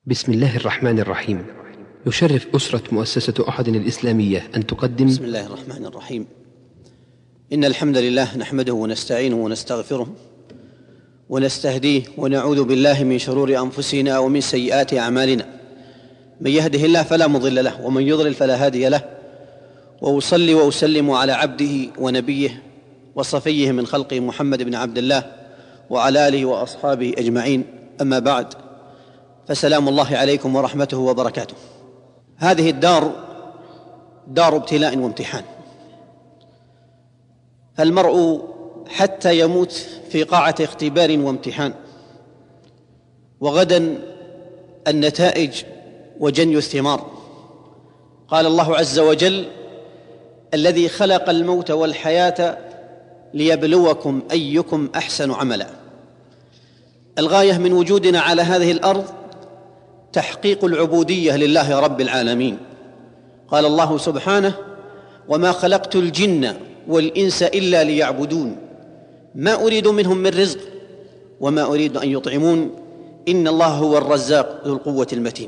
بسم الله الرحمن الرحيم. يشرف أسرة مؤسسة أحد الإسلامية أن تقدم بسم الله الرحمن الرحيم. إن الحمد لله نحمده ونستعينه ونستغفره ونستهديه ونعوذ بالله من شرور أنفسنا ومن سيئات أعمالنا. من يهده الله فلا مضل له ومن يضلل فلا هادي له، وأصلي وأسلم على عبده ونبيه وصفيه من خلقه محمد بن عبد الله وعلى آله وأصحابه أجمعين. أما بعد، فسلام الله عليكم ورحمته وبركاته. هذه الدار دار ابتلاء وامتحان، فالمرء حتى يموت في قاعة اختبار وامتحان، وغدا النتائج وجني الثمار. قال الله عز وجل: الذي خلق الموت والحياة ليبلوكم أيكم أحسن عملا. الغاية من وجودنا على هذه الأرض تحقيق العبودية لله رب العالمين. قال الله سبحانه: وما خلقت الجن والإنس إلا ليعبدون ما أريد منهم من رزق وما أريد أن يطعمون إن الله هو الرزاق ذو القوة المتين.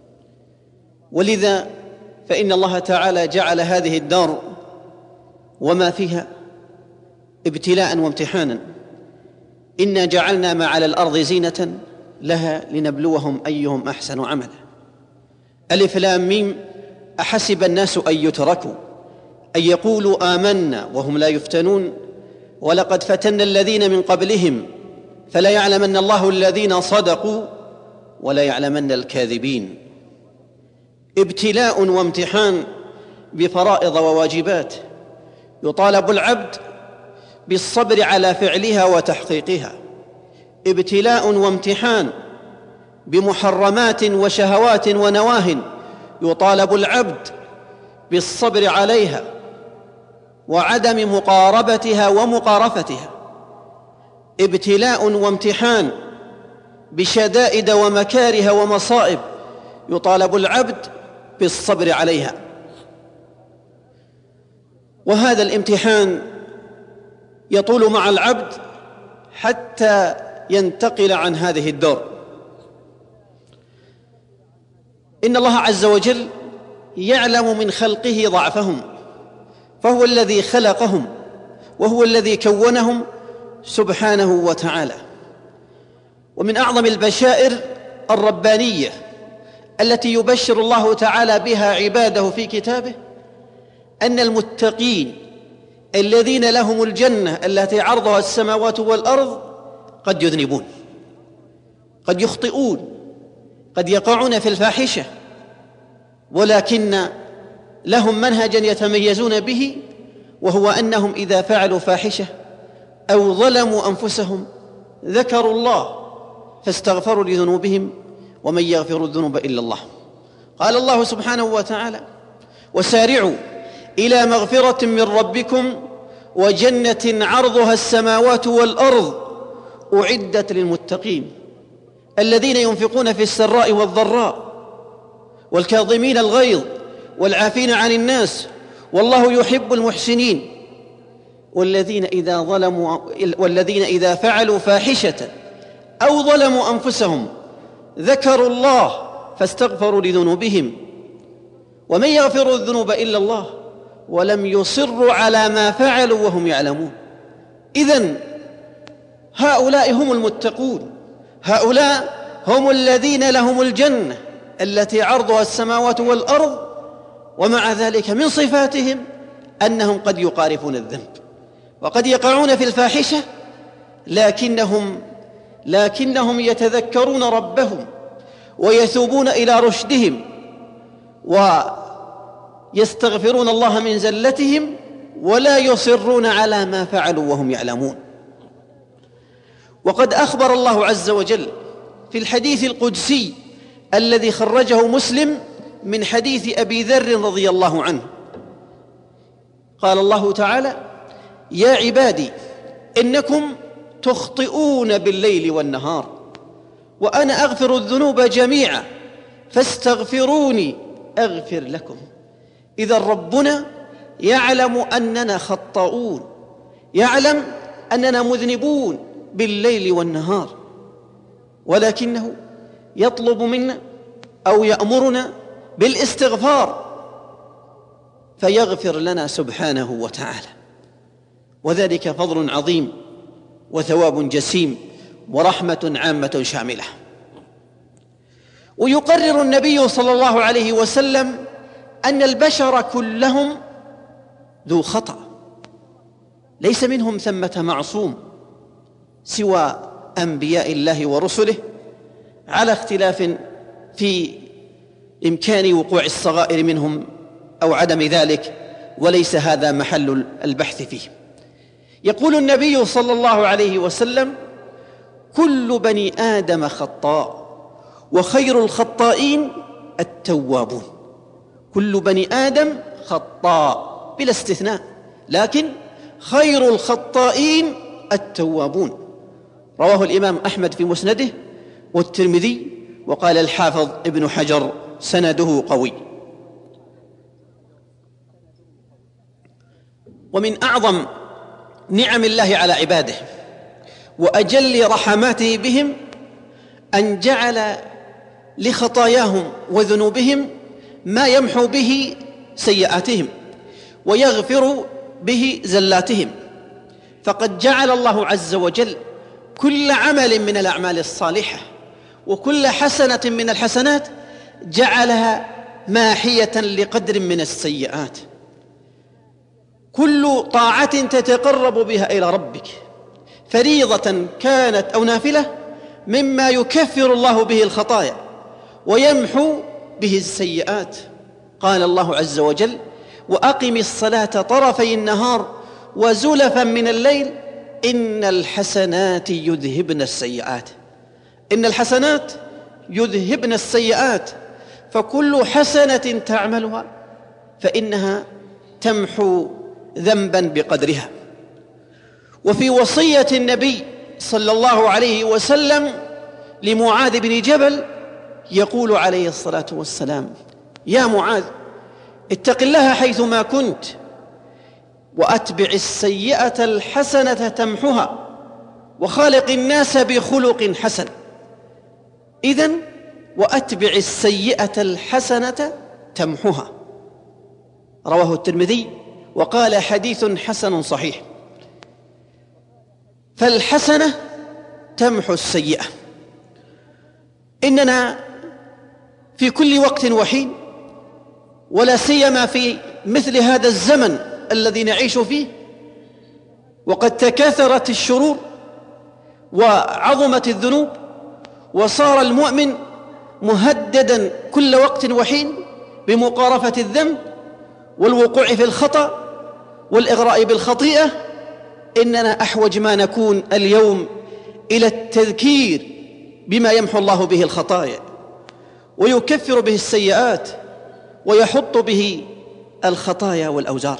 ولذا فإن الله تعالى جعل هذه الدار وما فيها ابتلاء وامتحانا. إنا جعلنا ما على الأرض زينة لها لنبلوهم أيهم أحسن عملا. ألف لام ميم. أحسب الناس أن يتركوا أن يقولوا آمنا وهم لا يفتنون ولقد فتنا الذين من قبلهم فلا يعلمن الله الذين صدقوا ولا يعلمن الكاذبين. ابتلاء وامتحان بفرائض وواجبات، يطالب العبد بالصبر على فعلها وتحقيقها. ابتلاء وامتحان بمحرمات وشهوات ونواه، يطالب العبد بالصبر عليها وعدم مقاربتها ومقارفتها. ابتلاء وامتحان بشدائد ومكاره ومصائب، يطالب العبد بالصبر عليها. وهذا الامتحان يطول مع العبد حتى ينتقل عن هذه الدار. إن الله عز وجل يعلم من خلقه ضعفهم، فهو الذي خلقهم وهو الذي كونهم سبحانه وتعالى. ومن أعظم البشائر الربانية التي يبشر الله تعالى بها عباده في كتابه أن المتقين الذين لهم الجنة التي عرضها السماوات والأرض قد يذنبون، قد يخطئون، قد يقعون في الفاحشة، ولكن لهم منهجا يتميزون به، وهو أنهم إذا فعلوا فاحشة أو ظلموا أنفسهم ذكروا الله فاستغفروا لذنوبهم ومن يغفر الذنوب إلا الله. قال الله سبحانه وتعالى: وسارعوا إلى مغفرة من ربكم وجنة عرضها السماوات والأرض أعدت للمتقين الذين ينفقون في السراء والضراء والكاظمين الغيظ والعافين عن الناس والله يحب المحسنين والذين إذا فعلوا فاحشة أو ظلموا أنفسهم ذكروا الله فاستغفروا لذنوبهم ومن يغفر الذنوب إلا الله ولم يصروا على ما فعلوا وهم يعلمون. إذن هؤلاء هم المتقون، هؤلاء هم الذين لهم الجنة التي عرضها السماوات والأرض، ومع ذلك من صفاتهم أنهم قد يقارفون الذنب وقد يقعون في الفاحشة، لكنهم يتذكرون ربهم ويثوبون إلى رشدهم ويستغفرون الله من زلتهم ولا يصرون على ما فعلوا وهم يعلمون. وقد أخبر الله عز وجل في الحديث القدسي الذي خرجه مسلم من حديث أبي ذر رضي الله عنه، قال الله تعالى: يا عبادي إنكم تخطئون بالليل والنهار وأنا أغفر الذنوب جميعا فاستغفروني أغفر لكم. إذا ربنا يعلم أننا خطاؤون، يعلم أننا مذنبون بالليل والنهار، ولكنه يطلب منا أو يأمرنا بالاستغفار فيغفر لنا سبحانه وتعالى، وذلك فضل عظيم وثواب جسيم ورحمة عامة شاملة. ويقرر النبي صلى الله عليه وسلم أن البشر كلهم ذو خطأ، ليس منهم ثمة معصوم سوى أنبياء الله ورسله، على اختلاف في إمكان وقوع الصغائر منهم أو عدم ذلك، وليس هذا محل البحث فيه. يقول النبي صلى الله عليه وسلم: كل بني آدم خطاء وخير الخطائين التوابون. كل بني آدم خطاء بلا استثناء، لكن خير الخطائين التوابون. رواه الإمام أحمد في مسنده والترمذي، وقال الحافظ ابن حجر: سنده قوي. ومن أعظم نعم الله على عباده وأجل رحماته بهم أن جعل لخطاياهم وذنوبهم ما يمحو به سيئاتهم ويغفر به زلاتهم. فقد جعل الله عز وجل كل عمل من الأعمال الصالحة وكل حسنة من الحسنات جعلها ماحية لقدر من السيئات. كل طاعة تتقرب بها إلى ربك، فريضة كانت أو نافلة، مما يكفر الله به الخطايا ويمحو به السيئات. قال الله عز وجل: وأقم الصلاة طرفي النهار وزلفا من الليل إن الحسنات يذهبن السيئات. إن الحسنات يذهبن السيئات، فكل حسنة تعملها فإنها تمحو ذنبا بقدرها. وفي وصية النبي صلى الله عليه وسلم لمعاذ بن جبل يقول عليه الصلاة والسلام: يا معاذ، اتق الله حيثما كنت، وأتبع السيئة الحسنة تمحها، وخالق الناس بخلق حسن. إذن وأتبع السيئة الحسنة تمحها. رواه الترمذي وقال: حديث حسن صحيح. فالحسنة تمحو السيئة. إننا في كل وقت وحين، ولا سيما في مثل هذا الزمن الذي نعيش فيه، وقد تكاثرت الشرور وعظمت الذنوب، وصار المؤمن مهددا كل وقت وحين بمقارفة الذنب والوقوع في الخطأ والإغراء بالخطيئة. إننا أحوج ما نكون اليوم إلى التذكير بما يمحو الله به الخطايا ويكفر به السيئات ويحط به الخطايا والأوزار.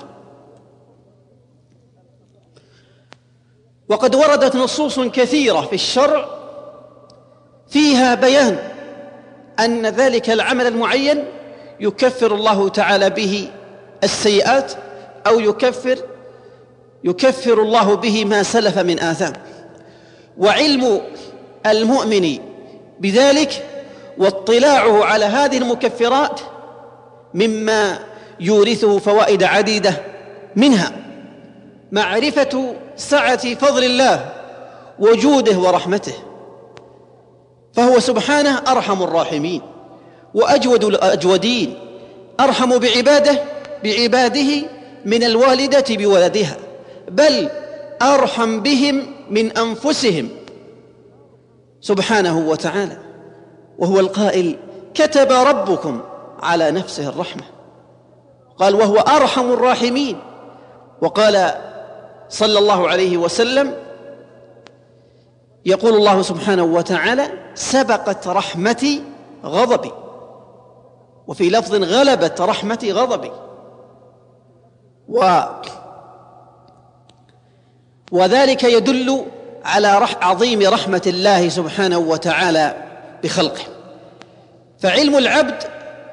وقد وردت نصوص كثيرة في الشرع فيها بيان أن ذلك العمل المعين يكفر الله تعالى به السيئات، أو يكفر الله به ما سلف من آثام. وعلم المؤمن بذلك واطلاعه على هذه المكفرات مما يورثه فوائد عديدة، منها معرفة سعة فضل الله وجوده ورحمته، فهو سبحانه أرحم الراحمين وأجود الأجودين، أرحم بعباده من الوالدة بولدها، بل أرحم بهم من أنفسهم سبحانه وتعالى. وهو القائل: كتب ربكم على نفسه الرحمة. قال: وهو أرحم الراحمين. وقال صلى الله عليه وسلم: يقول الله سبحانه وتعالى: سبقت رحمتي غضبي، وفي لفظ: غلبت رحمتي غضبي. وذلك يدل على عظيم رحمة الله سبحانه وتعالى بخلقه. فعلم العبد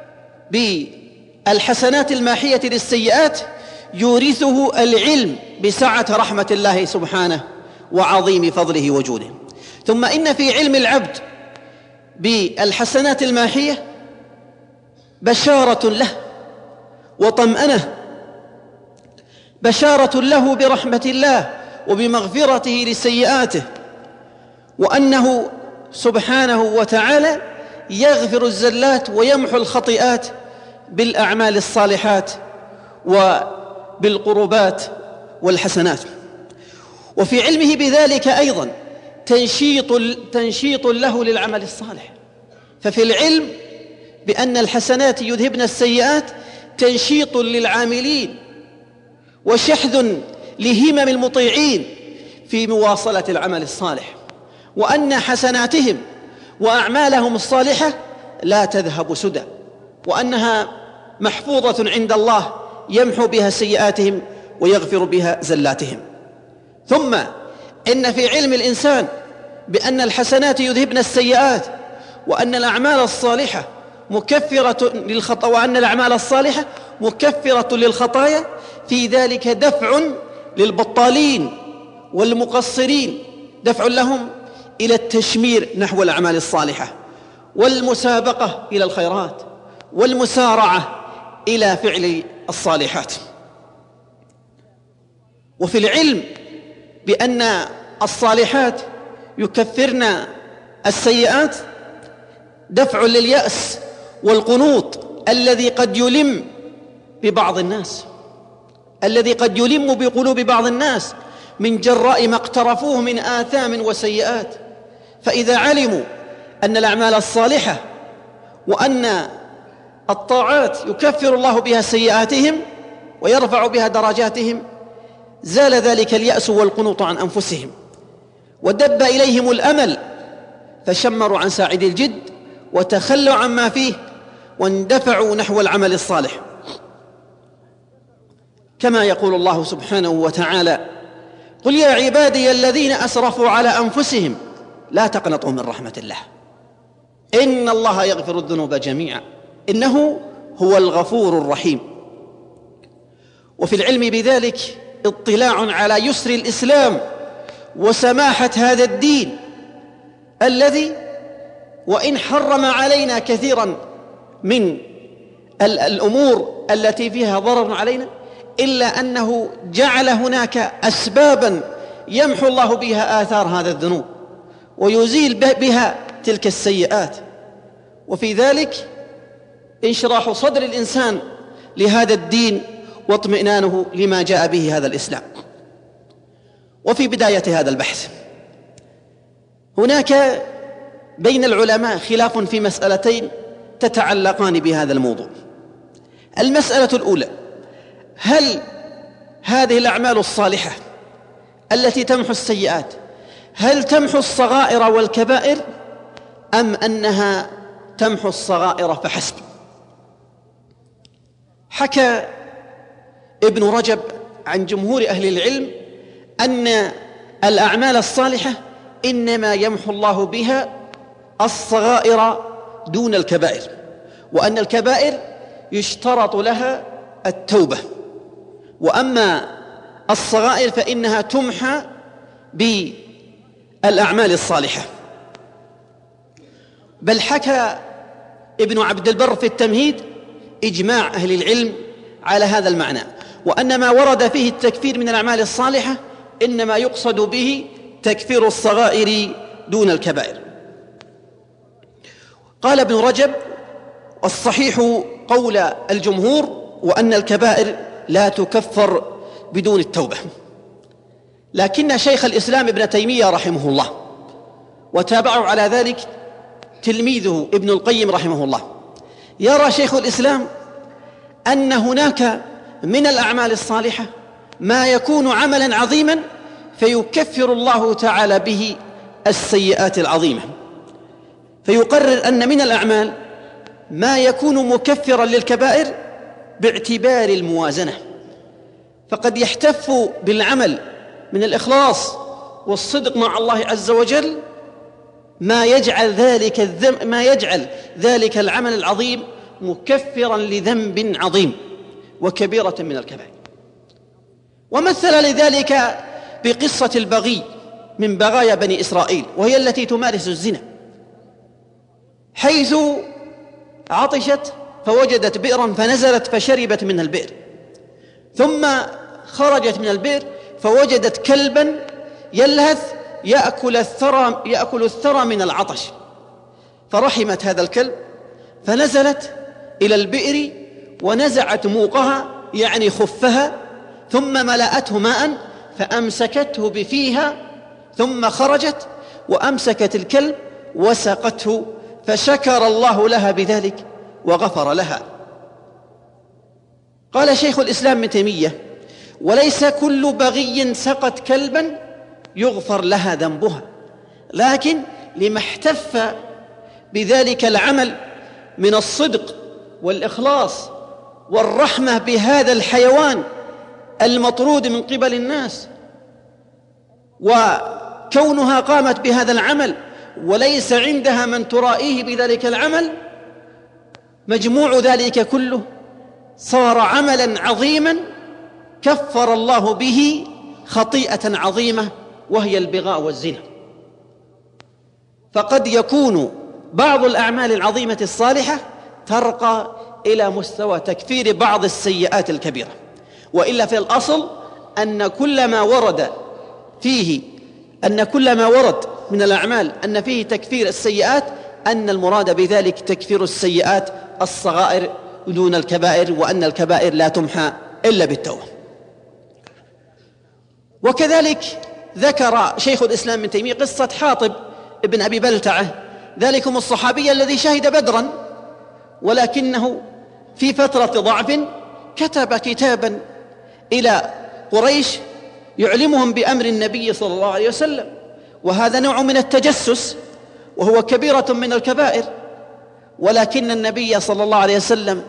بالحسنات الماحية للسيئات يورثه العلم بسعة رحمة الله سبحانه وعظيم فضله وجوده. ثم إن في علم العبد بالحسنات الماحية بشارة له وطمأنة، بشارة له برحمة الله وبمغفرته لسيئاته، وأنه سبحانه وتعالى يغفر الزلات ويمحو الخطيئات بالأعمال الصالحات وبالقربات والحسنات. وفي علمه بذلك أيضا تنشيط له للعمل الصالح، ففي العلم بأن الحسنات يذهبن السيئات تنشيط للعاملين وشحذ لهمم المطيعين في مواصلة العمل الصالح، وأن حسناتهم وأعمالهم الصالحة لا تذهب سدى، وأنها محفوظة عند الله يمحو بها سيئاتهم ويغفر بها زلاتهم. ثم إن في علم الإنسان بأن الحسنات يذهبن السيئات، وأن الأعمال الصالحة مكفرة للخطايا، وأن الأعمال الصالحة مكفرة للخطايا، في ذلك دفع للبطالين والمقصرين، دفع لهم إلى التشمير نحو الأعمال الصالحة، والمسابقة إلى الخيرات، والمسارعة إلى فعل الصالحات. وفي العلم بأن الصالحات يكفرن السيئات دفع لليأس والقنوط الذي قد يلم بقلوب بعض الناس من جراء ما اقترفوه من آثام وسيئات. فإذا علموا أن الأعمال الصالحة وأن الطاعات يكفر الله بها سيئاتهم ويرفع بها درجاتهم، زال ذلك اليأس والقنوط عن أنفسهم، ودب إليهم الأمل، فشمروا عن ساعد الجد وتخلوا عما فيه واندفعوا نحو العمل الصالح. كما يقول الله سبحانه وتعالى: قل يا عبادي الذين أسرفوا على أنفسهم لا تقنطوا من رحمة الله إن الله يغفر الذنوب جميعا إنه هو الغفور الرحيم. وفي العلم بذلك اطلاع على يسر الإسلام وسماحة هذا الدين الذي وإن حرم علينا كثيرا من الأمور التي فيها ضرر علينا، إلا أنه جعل هناك أسبابا يمحو الله بها آثار هذا الذنوب ويزيل بها تلك السيئات، وفي ذلك انشراح صدر الإنسان لهذا الدين واطمئنانه لما جاء به هذا الإسلام. وفي بداية هذا البحث هناك بين العلماء خلاف في مسألتين تتعلقان بهذا الموضوع. المسألة الأولى: هل هذه الأعمال الصالحة التي تمحو السيئات هل تمحو الصغائر والكبائر، أم أنها تمحو الصغائر فحسب؟ حكى ابن رجب عن جمهور أهل العلم أن الأعمال الصالحة إنما يمحو الله بها الصغائر دون الكبائر، وأن الكبائر يشترط لها التوبة، وأما الصغائر فإنها تمحى بالأعمال الصالحة. بل حكى ابن عبد البر في التمهيد إجماع أهل العلم على هذا المعنى، وأن ما ورد فيه التكفير من الأعمال الصالحة إنما يقصد به تكفير الصغائر دون الكبائر. قال ابن رجب: الصحيح قول الجمهور وأن الكبائر لا تكفر بدون التوبة، لكن شيخ الإسلام ابن تيمية رحمه الله وتابعه على ذلك تلميذه ابن القيم رحمه الله، يرى شيخ الإسلام أن هناك من الأعمال الصالحة ما يكون عملا عظيما فيكفر الله تعالى به السيئات العظيمة، فيقرر أن من الأعمال ما يكون مكفرا للكبائر باعتبار الموازنة، فقد يحتف بالعمل من الإخلاص والصدق مع الله عز وجل ما يجعل ذلك العمل العظيم مكفرا لذنب عظيم وكبيرة من الكبائر. ومثل لذلك بقصة البغي من بغايا بني إسرائيل، وهي التي تمارس الزنا، حيث عطشت فوجدت بئرا فنزلت فشربت من البئر، ثم خرجت من البئر فوجدت كلبا يلهث يأكل الثرى من العطش، فرحمت هذا الكلب فنزلت إلى البئر ونزعت موقها يعني خفها، ثم ملأته ماء فأمسكته بفيها، ثم خرجت وأمسكت الكلب وسقته، فشكر الله لها بذلك وغفر لها. قال شيخ الإسلام ابن تيمية: وليس كل بغي سقت كلبا يغفر لها ذنبها، لكن لما احتف بذلك العمل من الصدق والإخلاص والرحمة بهذا الحيوان المطرود من قبل الناس، وكونها قامت بهذا العمل وليس عندها من ترائيه بذلك العمل، مجموع ذلك كله صار عملا عظيما كفر الله به خطيئة عظيمة وهي البغاء والزنا. فقد يكون بعض الأعمال العظيمة الصالحة ترقى إلى مستوى تكفير بعض السيئات الكبيرة، وإلا في الأصل أن كل ما ورد من الأعمال أن فيه تكفير السيئات، أن المراد بذلك تكفير السيئات الصغائر دون الكبائر، وأن الكبائر لا تمحى إلا بالتوبة. وكذلك ذكر شيخ الإسلام ابن تيمية قصة حاطب ابن أبي بلتعة، ذلكم الصحابي الذي شهد بدرا، ولكنه في فترة ضعف كتب كتابا إلى قريش يعلمهم بأمر النبي صلى الله عليه وسلم، وهذا نوع من التجسس وهو كبيرة من الكبائر، ولكن النبي صلى الله عليه وسلم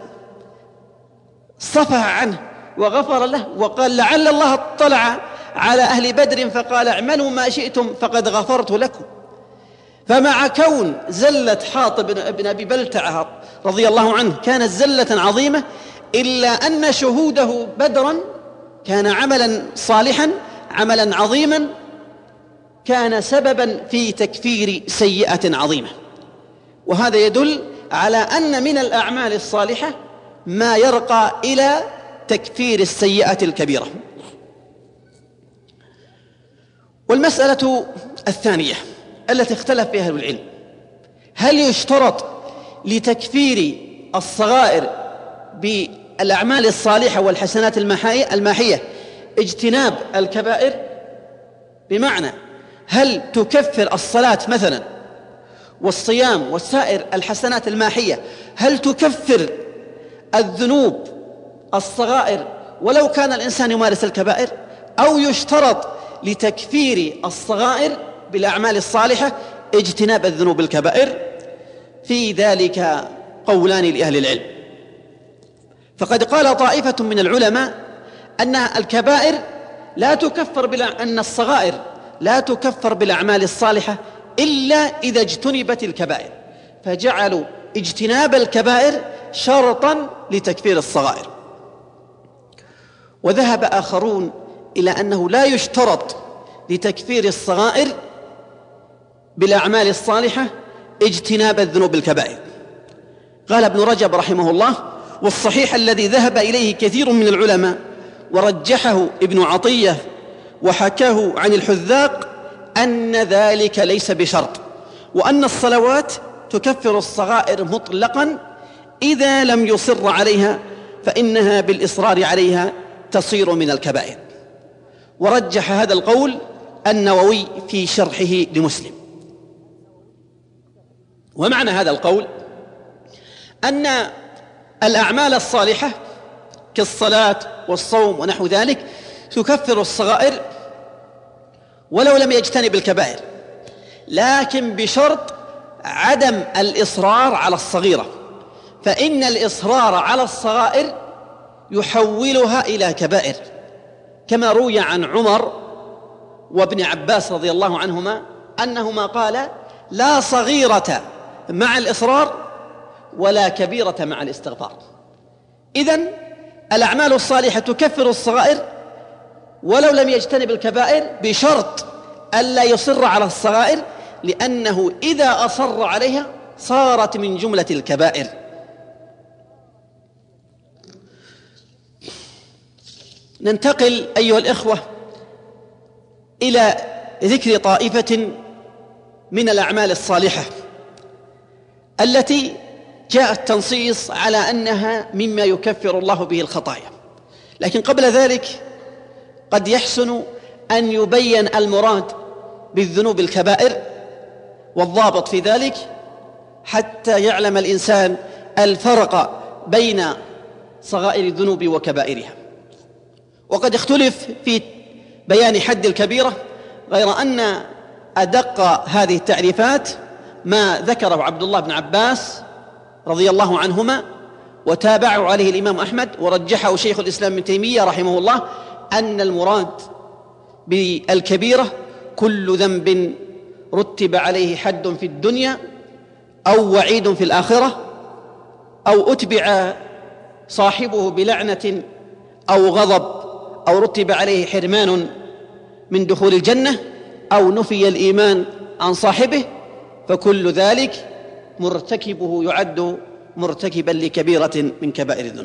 صفح عنه وغفر له، وقال: لعل الله اطلع على أهل بدر فقال: اعملوا ما شئتم فقد غفرت لكم. فمع كون زلة حاطب بن أبي بلتعة رضي الله عنه كانت زلة عظيمة، إلا أن شهوده بدرا كان عملا صالحا، عملا عظيما، كان سببا في تكفير سيئة عظيمة. وهذا يدل على أن من الأعمال الصالحة ما يرقى إلى تكفير السيئة الكبيرة. والمسألة الثانية التي اختلف فيها أهل العلم: هل يشترط لتكفير الصغائر بالأعمال الصالحة والحسنات الماحية اجتناب الكبائر؟ بمعنى هل تكفر الصلاة مثلا والصيام وسائر الحسنات الماحية، هل تكفر الذنوب الصغائر ولو كان الإنسان يمارس الكبائر، أو يشترط لتكفير الصغائر بالأعمال الصالحة اجتناب الذنوب الكبائر؟ في ذلك قولان لأهل العلم. فقد قال طائفة من العلماء أن الكبائر لا تكفر أن الصغائر لا تكفر بالأعمال الصالحة إلا إذا اجتنبت الكبائر، فجعلوا اجتناب الكبائر شرطا لتكفير الصغائر. وذهب آخرون إلى أنه لا يشترط لتكفير الصغائر بالأعمال الصالحة اجتناب الذنوب الكبائر. قال ابن رجب رحمه الله: والصحيح الذي ذهب إليه كثير من العلماء ورجحه ابن عطية وحكاه عن الحذاق أن ذلك ليس بشرط، وأن الصلوات تكفر الصغائر مطلقا إذا لم يصر عليها، فإنها بالإصرار عليها تصير من الكبائر. ورجح هذا القول النووي في شرحه لمسلم. ومعنى هذا القول أن الأعمال الصالحة كالصلاة والصوم ونحو ذلك تكفر الصغائر ولو لم يجتنب الكبائر، لكن بشرط عدم الإصرار على الصغيرة، فإن الإصرار على الصغائر يحولها إلى كبائر، كما روي عن عمر وابن عباس رضي الله عنهما أنهما قال: لا صغيرة مع الإصرار ولا كبيرة مع الاستغفار. إذن الأعمال الصالحة تكفر الصغائر ولو لم يجتنب الكبائر بشرط ألا يصر على الصغائر، لأنه إذا أصر عليها صارت من جملة الكبائر. ننتقل أيها الإخوة إلى ذكر طائفة من الأعمال الصالحة التي جاء التنصيص على أنها مما يكفر الله به الخطايا. لكن قبل ذلك قد يحسن أن يبين المراد بالذنوب الكبائر والضابط في ذلك، حتى يعلم الإنسان الفرق بين صغائر الذنوب وكبائرها. وقد اختلف في بيان حد الكبيرة، غير أن أدق هذه التعريفات ما ذكره عبد الله بن عباس رضي الله عنهما، وتابعه عليه الإمام أحمد، ورجحه شيخ الإسلام ابن تيمية رحمه الله، أن المراد بالكبيرة كل ذنب رتب عليه حد في الدنيا أو وعيد في الآخرة، أو أتبع صاحبه بلعنة أو غضب، أو رتب عليه حرمان من دخول الجنة، أو نفي الإيمان عن صاحبه، فكل ذلك مرتكبه يعد مرتكبا لكبيرة من كبائر الذنوب.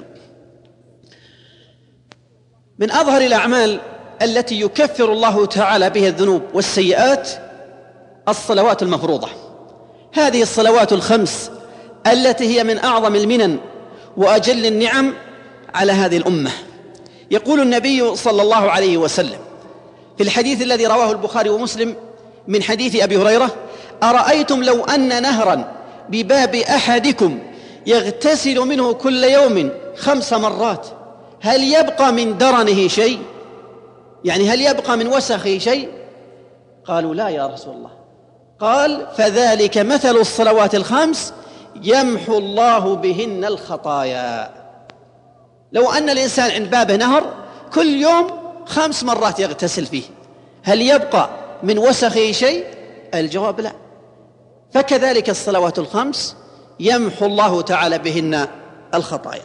من أظهر الأعمال التي يكفر الله تعالى بها الذنوب والسيئات الصلوات المفروضة. هذه الصلوات الخمس التي هي من أعظم المنن وأجل النعم على هذه الأمة. يقول النبي صلى الله عليه وسلم في الحديث الذي رواه البخاري ومسلم من حديث أبي هريرة: أرأيتم لو أن نهرا بباب أحدكم يغتسل منه كل يوم 5 مرات هل يبقى من درنه شيء؟ يعني هل يبقى من وسخه شيء؟ قالوا: لا يا رسول الله. قال: فذلك مثل الصلوات الخمس يمحو الله بهن الخطايا. لو أن الإنسان عند بابه نهر كل يوم 5 مرات يغتسل فيه، هل يبقى من وسخه شيء؟ الجواب لا. فكذلك الصلوات الخمس يمحو الله تعالى بهن الخطايا.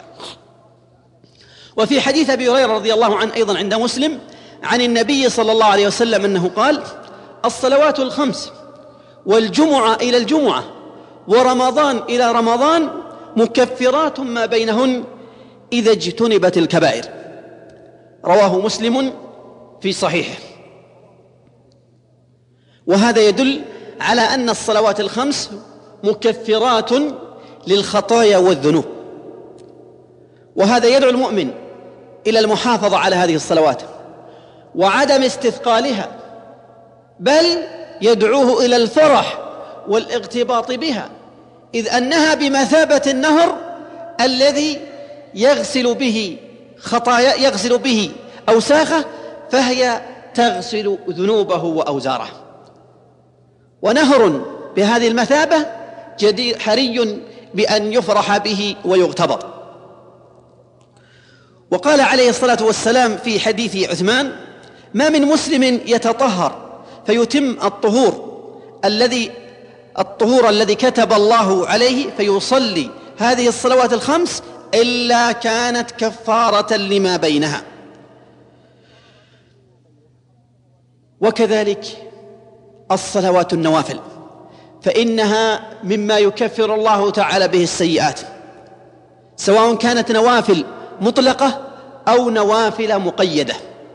وفي حديث أبي هريرة رضي الله عنه أيضا عند مسلم عن النبي صلى الله عليه وسلم أنه قال: الصلوات الخمس والجمعة إلى الجمعة ورمضان إلى رمضان مكفرات ما بينهن إذا اجتنبت الكبائر. رواه مسلم في صحيحه. وهذا يدل على أن الصلوات الخمس مكفرات للخطايا والذنوب، وهذا يدعو المؤمن إلى المحافظة على هذه الصلوات وعدم استثقالها، بل يدعوه إلى الفرح والاغتباط بها، إذ أنها بمثابة النهر الذي يغسل به أوساخه، فهي تغسل ذنوبه وأوزاره. ونهر بهذه المثابة جدير حري بأن يفرح به ويغتبط. وقال عليه الصلاة والسلام في حديث عثمان: ما من مسلم يتطهر فيتم الطهور الذي كتب الله عليه فيصلي هذه الصلوات الخمس إلا كانت كفارة لما بينها. وكذلك الصلوات النوافل، فإنها مما يكفر الله تعالى به السيئات، سواء كانت نوافل مطلقة أو نوافل مقيدة.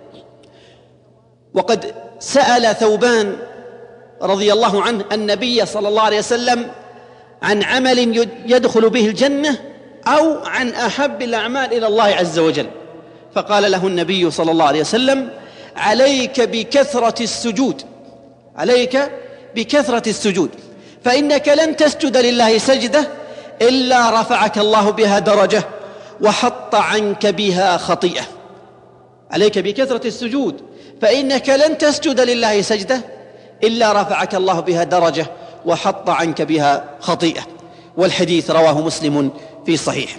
وقد سأل ثوبان رضي الله عنه النبي صلى الله عليه وسلم عن عمل يدخل به الجنة أو عن أحب الأعمال إلى الله عز وجل، فقال له النبي صلى الله عليه وسلم: عليك بكثرة السجود فإنك لن تسجد لله سجدة إلا رفعك الله بها درجة وحط عنك بها خطيئة. عليك بكثرة السجود فإنك لن تسجد لله سجدة إلا رفعك الله بها درجة وحط عنك بها خطيئة. والحديث رواه مسلم في صحيح.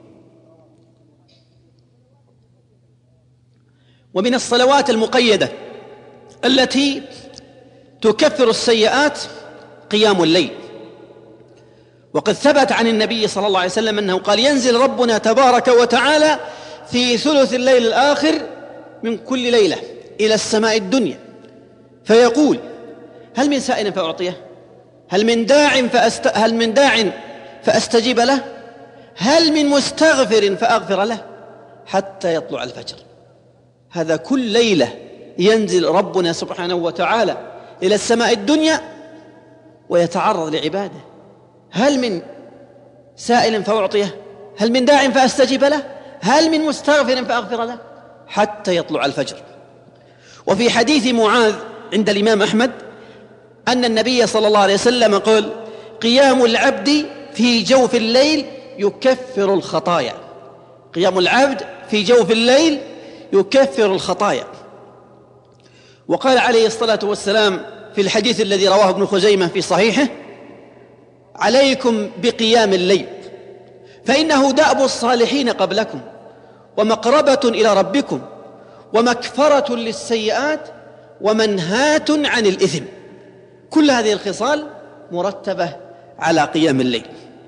ومن الصلوات المقيدة التي تكفر السيئات قيام الليل. وقد ثبت عن النبي صلى الله عليه وسلم أنه قال: ينزل ربنا تبارك وتعالى في ثلث الليل الآخر من كل ليلة إلى السماء الدنيا فيقول: هل من سائل فأعطيه؟ هل من داع فأستجيب له؟ هل من مستغفر فأغفر له؟ حتى يطلع الفجر. هذا كل ليلة ينزل ربنا سبحانه وتعالى إلى السماء الدنيا ويتعرض لعباده. هل من سائل فأعطيه؟ هل من داع فأستجيب له؟ هل من مستغفر فأغفر له؟ حتى يطلع الفجر. وفي حديث معاذ عند الإمام أحمد أن النبي صلى الله عليه وسلم قال: قيام العبد في جوف الليل يكفر الخطايا. قيام العبد في جوف الليل يكفر الخطايا. وقال عليه الصلاة والسلام في الحديث الذي رواه ابن خزيمة في صحيحه: عليكم بقيام الليل فإنه دأب الصالحين قبلكم ومقربة إلى ربكم ومكفرة للسيئات ومنهاة عن الإثم. كل هذه الخصال مرتبة على قيام الليل.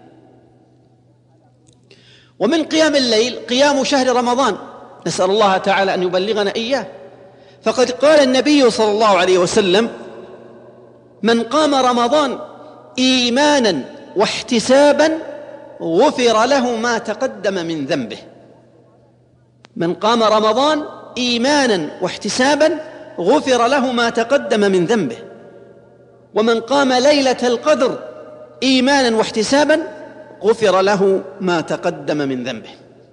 ومن قيام الليل قيام شهر رمضان، نسأل الله تعالى أن يبلغنا إياه. فقد قال النبي صلى الله عليه وسلم: من قام رمضان إيمانا واحتسابا غفر له ما تقدم من ذنبه. من قام رمضان إيمانا واحتسابا غفر له ما تقدم من ذنبه. ومن قام ليلة القدر إيمانا واحتسابا غفر له ما تقدم من ذنبه.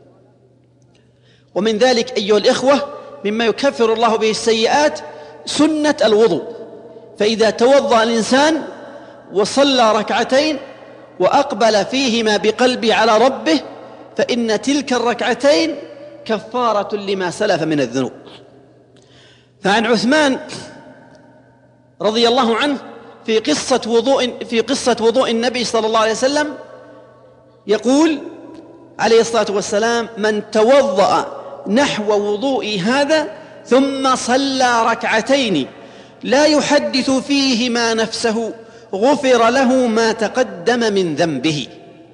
ومن ذلك أيها الإخوة مما يكفر الله به السيئات سنة الوضوء. فإذا توضأ الإنسان وصلى ركعتين وأقبل فيهما بقلبه على ربه فإن تلك الركعتين كفارة لما سلف من الذنوب. فعن عثمان رضي الله عنه في قصة وضوء النبي صلى الله عليه وسلم يقول عليه الصلاة والسلام: من توضأ نحو وضوء هذا ثم صلى ركعتين لا يحدث فيهما نفسه غفر له ما تقدم من ذنبه.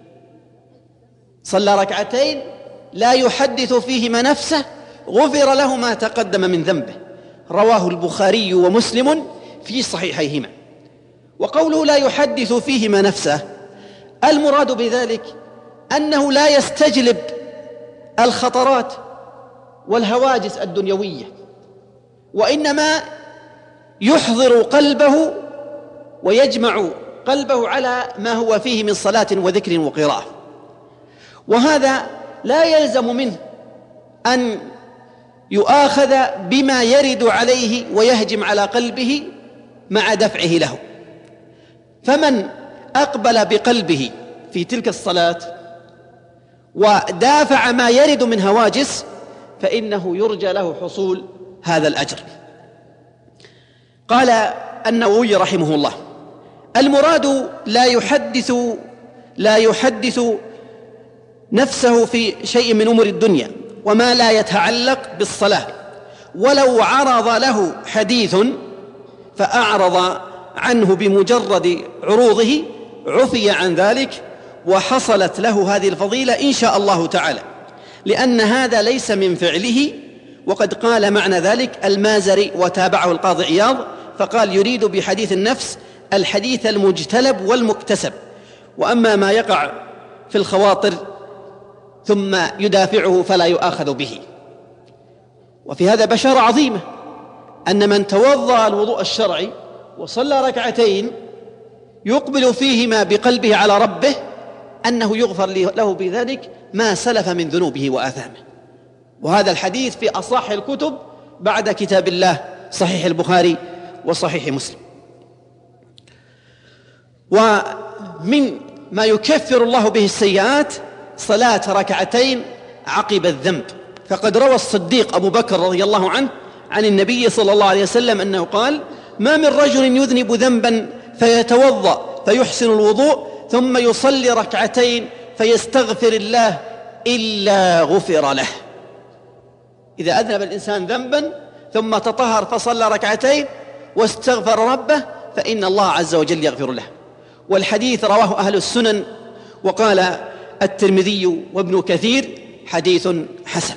صلى ركعتين لا يحدث فيهما نفسه غفر له ما تقدم من ذنبه. رواه البخاري ومسلم في صحيحيهما. وقوله لا يحدث فيهما نفسه المراد بذلك أنه لا يستجلب الخطرات والهواجس الدنيوية، وإنما يحضر قلبه ويجمع قلبه على ما هو فيه من صلاة وذكر وقراءة. وهذا لا يلزم منه أن يؤاخذ بما يرد عليه ويهجم على قلبه مع دفعه له. فمن أقبل بقلبه في تلك الصلاة ودافع ما يرد من هواجس فإنه يرجى له حصول هذا الأجر. قال النووي رحمه الله: المراد لا يحدث نفسه في شيء من أمور الدنيا وما لا يتعلق بالصلاة، ولو عرض له حديث فأعرض عنه بمجرد عروضه عفي عن ذلك وحصلت له هذه الفضيلة إن شاء الله تعالى، لأن هذا ليس من فعله. وقد قال معنى ذلك المازري وتابعه القاضي عياض فقال: يريد بحديث النفس الحديث المجتلب والمكتسب، وأما ما يقع في الخواطر ثم يدافعه فلا يؤاخذ به. وفي هذا بشارة عظيمة أن من توضأ الوضوء الشرعي وصلى ركعتين يقبل فيهما بقلبه على ربه أنه يغفر له بذلك ما سلف من ذنوبه وآثامه. وهذا الحديث في أصح الكتب بعد كتاب الله صحيح البخاري وصحيح مسلم. ومن ما يكفر الله به السيئات صلاة ركعتين عقب الذنب. فقد روى الصديق أبو بكر رضي الله عنه عن النبي صلى الله عليه وسلم أنه قال: ما من رجل يذنب ذنبا فيتوضأ فيحسن الوضوء ثم يصلي ركعتين فيستغفر الله إلا غفر له. إذا أذنب الإنسان ذنبا ثم تطهر فصلى ركعتين واستغفر ربه فإن الله عز وجل يغفر له. والحديث رواه أهل السنن، وقال الترمذي وابن كثير حديث حسن.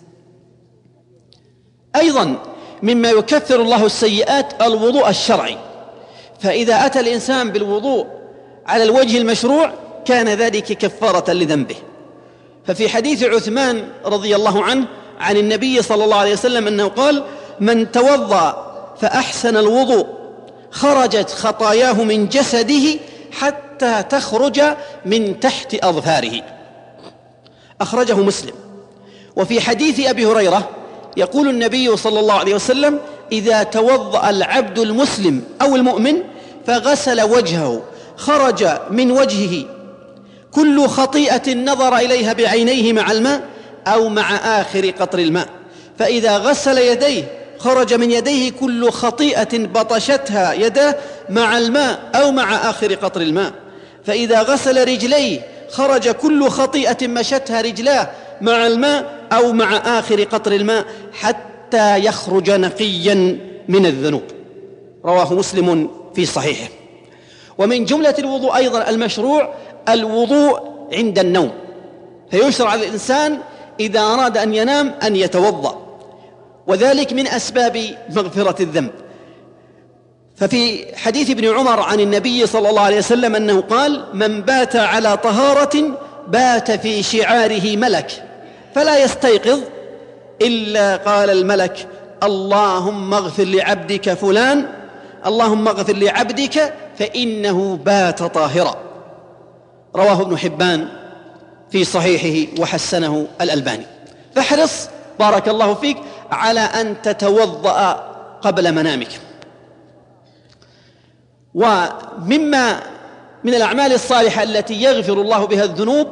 أيضا مما يكفر الله السيئات الوضوء الشرعي، فإذا أتى الإنسان بالوضوء على الوجه المشروع كان ذلك كفارة لذنبه. ففي حديث عثمان رضي الله عنه عن النبي صلى الله عليه وسلم أنه قال: من توضأ فأحسن الوضوء خرجت خطاياه من جسده حتى تخرج من تحت أظفاره. أخرجه مسلم. وفي حديث أبي هريرة يقول النبي صلى الله عليه وسلم: إذا توضأ العبد المسلم أو المؤمن فغسل وجهه خرج من وجهه كل خطيئة نظر إليها بعينيه مع الماء أو مع آخر قطر الماء، فإذا غسل يديه خرج من يديه كل خطيئة بطشتها يداه مع الماء أو مع آخر قطر الماء، فإذا غسل رجليه خرج كل خطيئة مشتها رجلاه مع الماء أو مع آخر قطر الماء حتى يخرج نقيا من الذنوب. رواه مسلم في صحيحه. ومن جملة الوضوء أيضا المشروع الوضوء عند النوم، فيشرع للإنسان إذا أراد أن ينام أن يتوضأ، وذلك من أسباب مغفرة الذنب. ففي حديث ابن عمر عن النبي صلى الله عليه وسلم أنه قال: من بات على طهارة بات في شعاره ملك فلا يستيقظ إلا قال الملك: اللهم اغفر لعبدك فلان، اللهم اغفر لعبدك فإنه بات طاهرا. رواه ابن حبان في صحيحه وحسنه الألباني. فاحرص بارك الله فيك على أن تتوضأ قبل منامك. ومما من الأعمال الصالحة التي يغفر الله بها الذنوب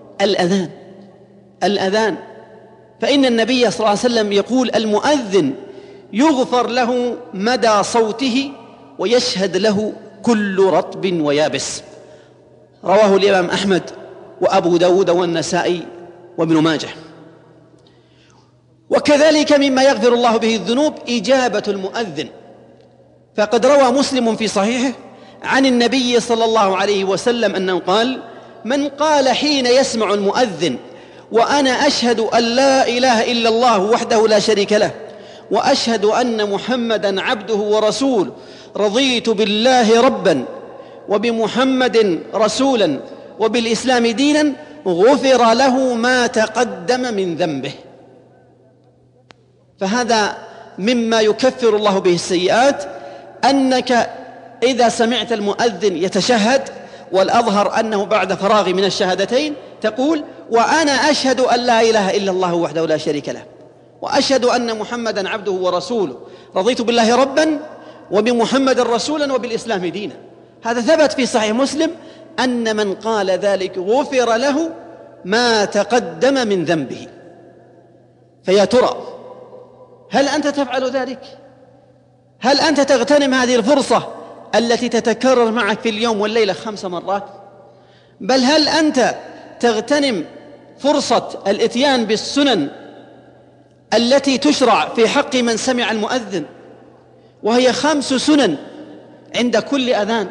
الأذان، فإن النبي صلى الله عليه وسلم يقول: المؤذن يغفر له مدى صوته ويشهد له كل رطب ويابس. رواه الإمام أحمد وأبو داود والنسائي وابن ماجه. وكذلك مما يغفر الله به الذنوب إجابة المؤذن، فقد روى مسلم في صحيحه عن النبي صلى الله عليه وسلم أنه قال: من قال حين يسمع المؤذن: وأنا أشهد أن لا إله إلا الله وحده لا شريك له وأشهد أن محمدا عبده ورسوله، رضيت بالله ربا وبمحمد رسولا وبالإسلام دينا، غفر له ما تقدم من ذنبه. فهذا مما يكفر الله به السيئات، أنك إذا سمعت المؤذن يتشهد، والأظهر أنه بعد فراغ من الشهادتين تقول: وأنا أشهد أن لا إله إلا الله وحده لا شريك له وأشهد أن محمدا عبده ورسوله، رضيت بالله ربا وبمحمد رسولا وبالإسلام دينا. هذا ثبت في صحيح مسلم أن من قال ذلك غفر له ما تقدم من ذنبه. فيا ترى هل أنت تفعل ذلك؟ هل أنت تغتنم هذه الفرصة التي تتكرر معك في اليوم والليلة 5 مرات؟ بل هل أنت تغتنم فرصة الإتيان بالسنن التي تشرع في حق من سمع المؤذن، وهي 5 سنن عند كل أذان؟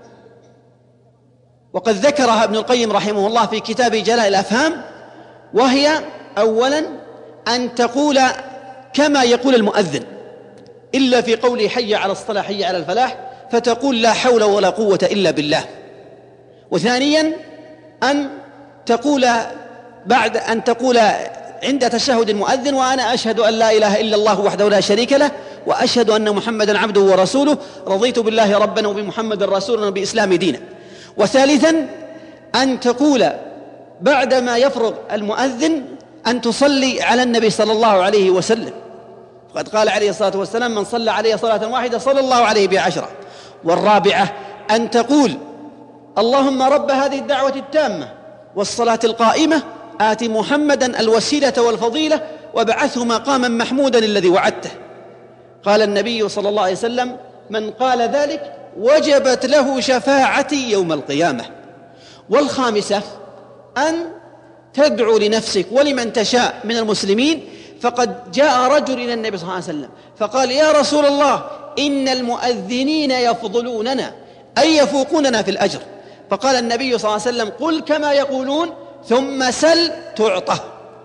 وقد ذكرها ابن القيم رحمه الله في كتاب جلاء الأفهام، وهي: أولا أن تقول كما يقول المؤذن، إلا في قوله حي على الصلاة حي على الفلاح، فتقول لا حول ولا قوة إلا بالله. وثانيا أن تقول بعد أن تقول عند تشهد المؤذن: وأنا أشهد أن لا إله إلا الله وحده لا شريك له وأشهد أن محمدا عبده ورسوله، رضيت بالله ربا وبمحمد رسولا وبإسلام دينا. وثالثا أن تقول بعدما يفرغ المؤذن أن تصلي على النبي صلى الله عليه وسلم، وقد قال عليه الصلاة والسلام: من صلى عليه صلاة واحدة صلى الله عليه ب10. والرابعة أن تقول: اللهم رب هذه الدعوة التامة والصلاة القائمة آت محمدا الوسيلة والفضيلة وابعثه مقاما محمودا الذي وعدته. قال النبي صلى الله عليه وسلم: من قال ذلك وجبت له شفاعتي يوم القيامة. والخامسة أن تدعو لنفسك ولمن تشاء من المسلمين، فقد جاء رجل إلى النبي صلى الله عليه وسلم فقال: يا رسول الله، إن المؤذنين يفضلوننا أي يفوقوننا في الأجر. فقال النبي صلى الله عليه وسلم: قل كما يقولون ثم سل تعطه.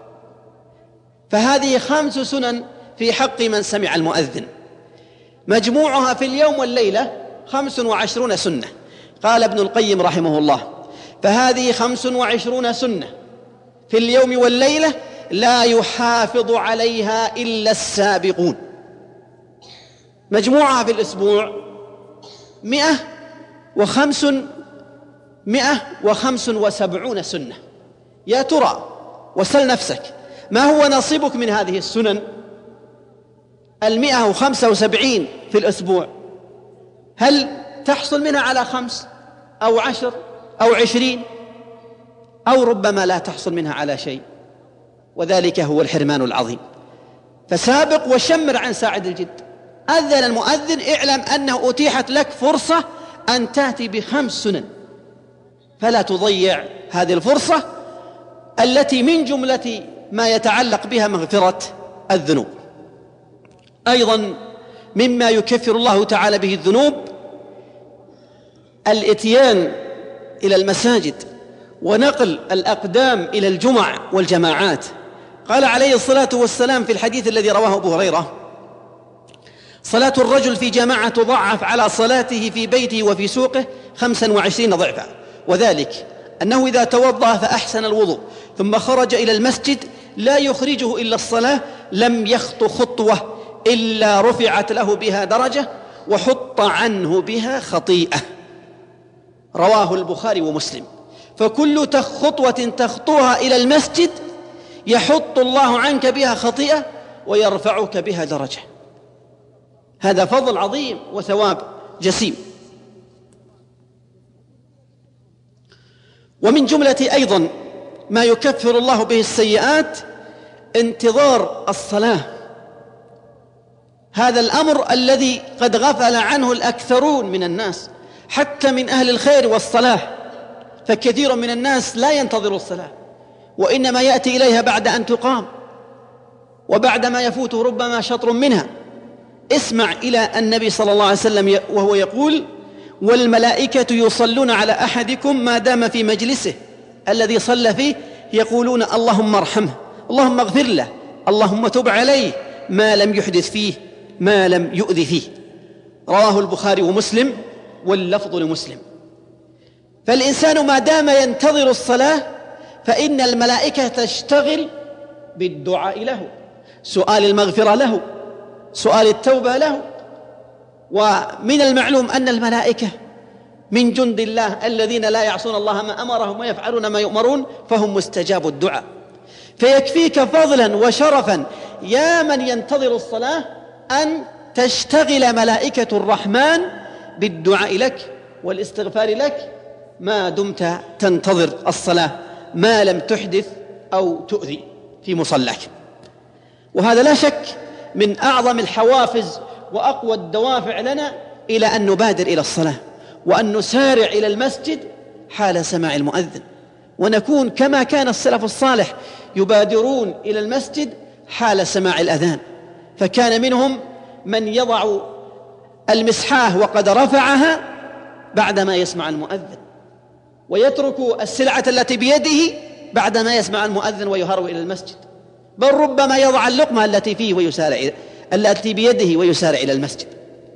فهذه 5 سنن في حق من سمع المؤذن، مجموعها في اليوم والليلة 25 سنة. قال ابن القيم رحمه الله: فهذه 25 سنة في اليوم والليلة لا يحافظ عليها إلا السابقون. مجموعها في الأسبوع 175 سنة. يا ترى وسل نفسك، ما هو نصيبك من هذه السنن 175 في الأسبوع؟ هل تحصل منها على 5 أو 10 أو 20، أو ربما لا تحصل منها على شيء؟ وذلك هو الحرمان العظيم. فسابق وشمر عن ساعد الجد. أذن المؤذن اعلم أنه أتيحت لك فرصة أن تأتي ب5 سنن، فلا تضيع هذه الفرصة التي من جملة ما يتعلق بها مغفرة الذنوب. أيضا مما يكفر الله تعالى به الذنوب الاتيان إلى المساجد ونقل الأقدام إلى الجمع والجماعات. قال عليه الصلاة والسلام في الحديث الذي رواه أبو هريرة: صلاة الرجل في جماعة تضعف على صلاته في بيته وفي سوقه 25 ضعفا، وذلك أنه إذا توضأ فأحسن الوضوء ثم خرج إلى المسجد لا يخرجه إلا الصلاة لم يخط خطوة إلا رفعت له بها درجة وحط عنه بها خطيئة. رواه البخاري ومسلم. فكل خطوة تخطوها إلى المسجد يحط الله عنك بها خطيئة ويرفعك بها درجة. هذا فضل عظيم وثواب جسيم. ومن جملة أيضا ما يكفر الله به السيئات انتظار الصلاة. هذا الأمر الذي قد غفل عنه الأكثرون من الناس، حتى من أهل الخير والصلاح، فكثير من الناس لا ينتظر الصلاة وإنما يأتي إليها بعد أن تقام وبعد ما يفوته ربما شطر منها. اسمع إلى النبي صلى الله عليه وسلم وهو يقول: والملائكة يصلون على أحدكم ما دام في مجلسه الذي صلى فيه يقولون اللهم ارحمه، اللهم اغفر له، اللهم تب عليه، ما لم يحدث فيه، ما لم يؤذ فيه. رواه البخاري ومسلم واللفظ لمسلم. فالإنسان ما دام ينتظر الصلاة فإن الملائكة تشتغل بالدعاء له، سؤال المغفرة له، سؤال التوبة له. ومن المعلوم أن الملائكة من جند الله الذين لا يعصون الله ما أمرهم ويفعلون ما يؤمرون، فهم مستجاب الدعاء. فيكفيك فضلا وشرفا يا من ينتظر الصلاة أن تشتغل ملائكة الرحمن بالدعاء لك والاستغفار لك ما دمت تنتظر الصلاة، ما لم تحدث أو تؤذي في مصلاك. وهذا لا شك من أعظم الحوافز وأقوى الدوافع لنا إلى أن نبادر إلى الصلاة، وأن نسارع إلى المسجد حال سماع المؤذن، ونكون كما كان السلف الصالح يبادرون إلى المسجد حال سماع الأذان. فكان منهم من يضع المسحاه وقد رفعها بعدما يسمع المؤذن، ويترك السلعة التي بيده بعدما يسمع المؤذن ويهرول إلى المسجد، بل ربما يضع اللقمة التي بيده ويسارع إلى المسجد.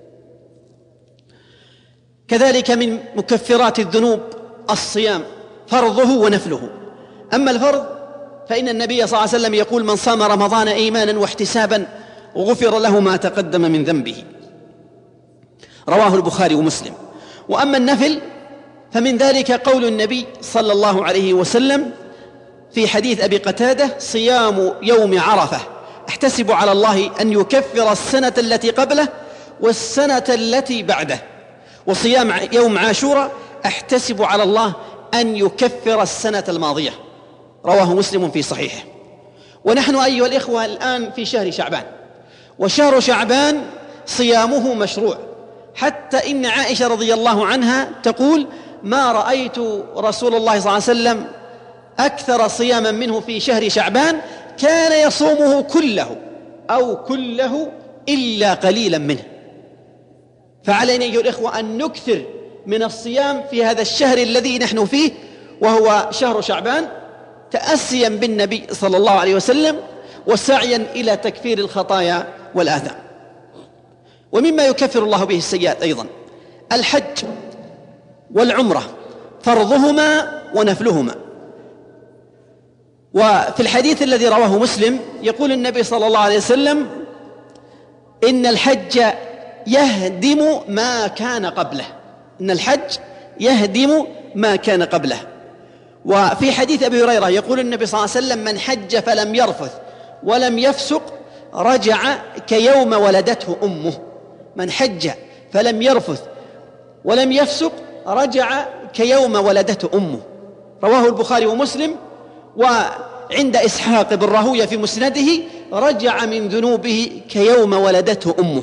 كذلك من مكفرات الذنوب الصيام، فرضه ونفله. أما الفرض فإن النبي صلى الله عليه وسلم يقول: من صام رمضان إيمانا واحتسابا غفر له ما تقدم من ذنبه. رواه البخاري ومسلم. وأما النفل فمن ذلك قول النبي صلى الله عليه وسلم في حديث أبي قتادة: صيام يوم عرفة احتسب على الله أن يكفر السنة التي قبله والسنة التي بعده، وصيام يوم عاشوراء احتسب على الله أن يكفر السنة الماضية. رواه مسلم في صحيحه. ونحن أيها الإخوة الآن في شهر شعبان، وشهر شعبان صيامه مشروع، حتى إن عائشة رضي الله عنها تقول: ما رأيت رسول الله صلى الله عليه وسلم أكثر صياما منه في شهر شعبان، كان يصومه كله أو كله إلا قليلا منه. فعلينا أيها الإخوة أن نكثر من الصيام في هذا الشهر الذي نحن فيه وهو شهر شعبان، تأسيا بالنبي صلى الله عليه وسلم وسعيا إلى تكفير الخطايا والآثام. ومما يكفر الله به السيئات أيضا الحج والعمرة، فرضهما ونفلهما. وفي الحديث الذي رواه مسلم يقول النبي صلى الله عليه وسلم: إن الحج يهدم ما كان قبله. إن الحج يهدم ما كان قبله. وفي حديث أبي هريرة يقول النبي صلى الله عليه وسلم: من حج فلم يرفث ولم يفسق رجع كيوم ولدته أمه. من حج فلم يرفث ولم يفسق رجع كيوم ولدته أمه. رواه البخاري ومسلم. وعند إسحاق بن راهويه في مسنده: رجع من ذنوبه كيوم ولدته أمه.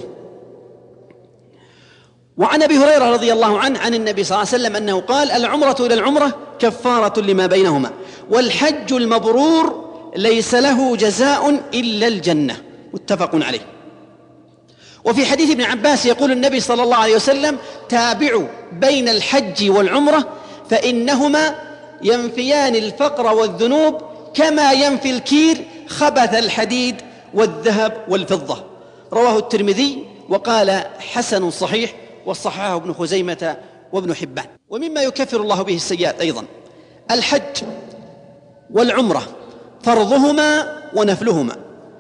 وعن أبي هريرة رضي الله عنه عن النبي صلى الله عليه وسلم أنه قال: العمرة إلى العمرة كفارة لما بينهما، والحج المبرور ليس له جزاء إلا الجنة. متفق عليه. وفي حديث ابن عباس يقول النبي صلى الله عليه وسلم: تابعوا بين الحج والعمرة فإنهما ينفيان الفقر والذنوب كما ينفي الكير خبث الحديد والذهب والفضة. رواه الترمذي وقال: حسن صحيح، وصححه ابن خزيمة وابن حبان. ومما يكفر الله به السيئات أيضا الحج والعمرة، فرضهما ونفلهما.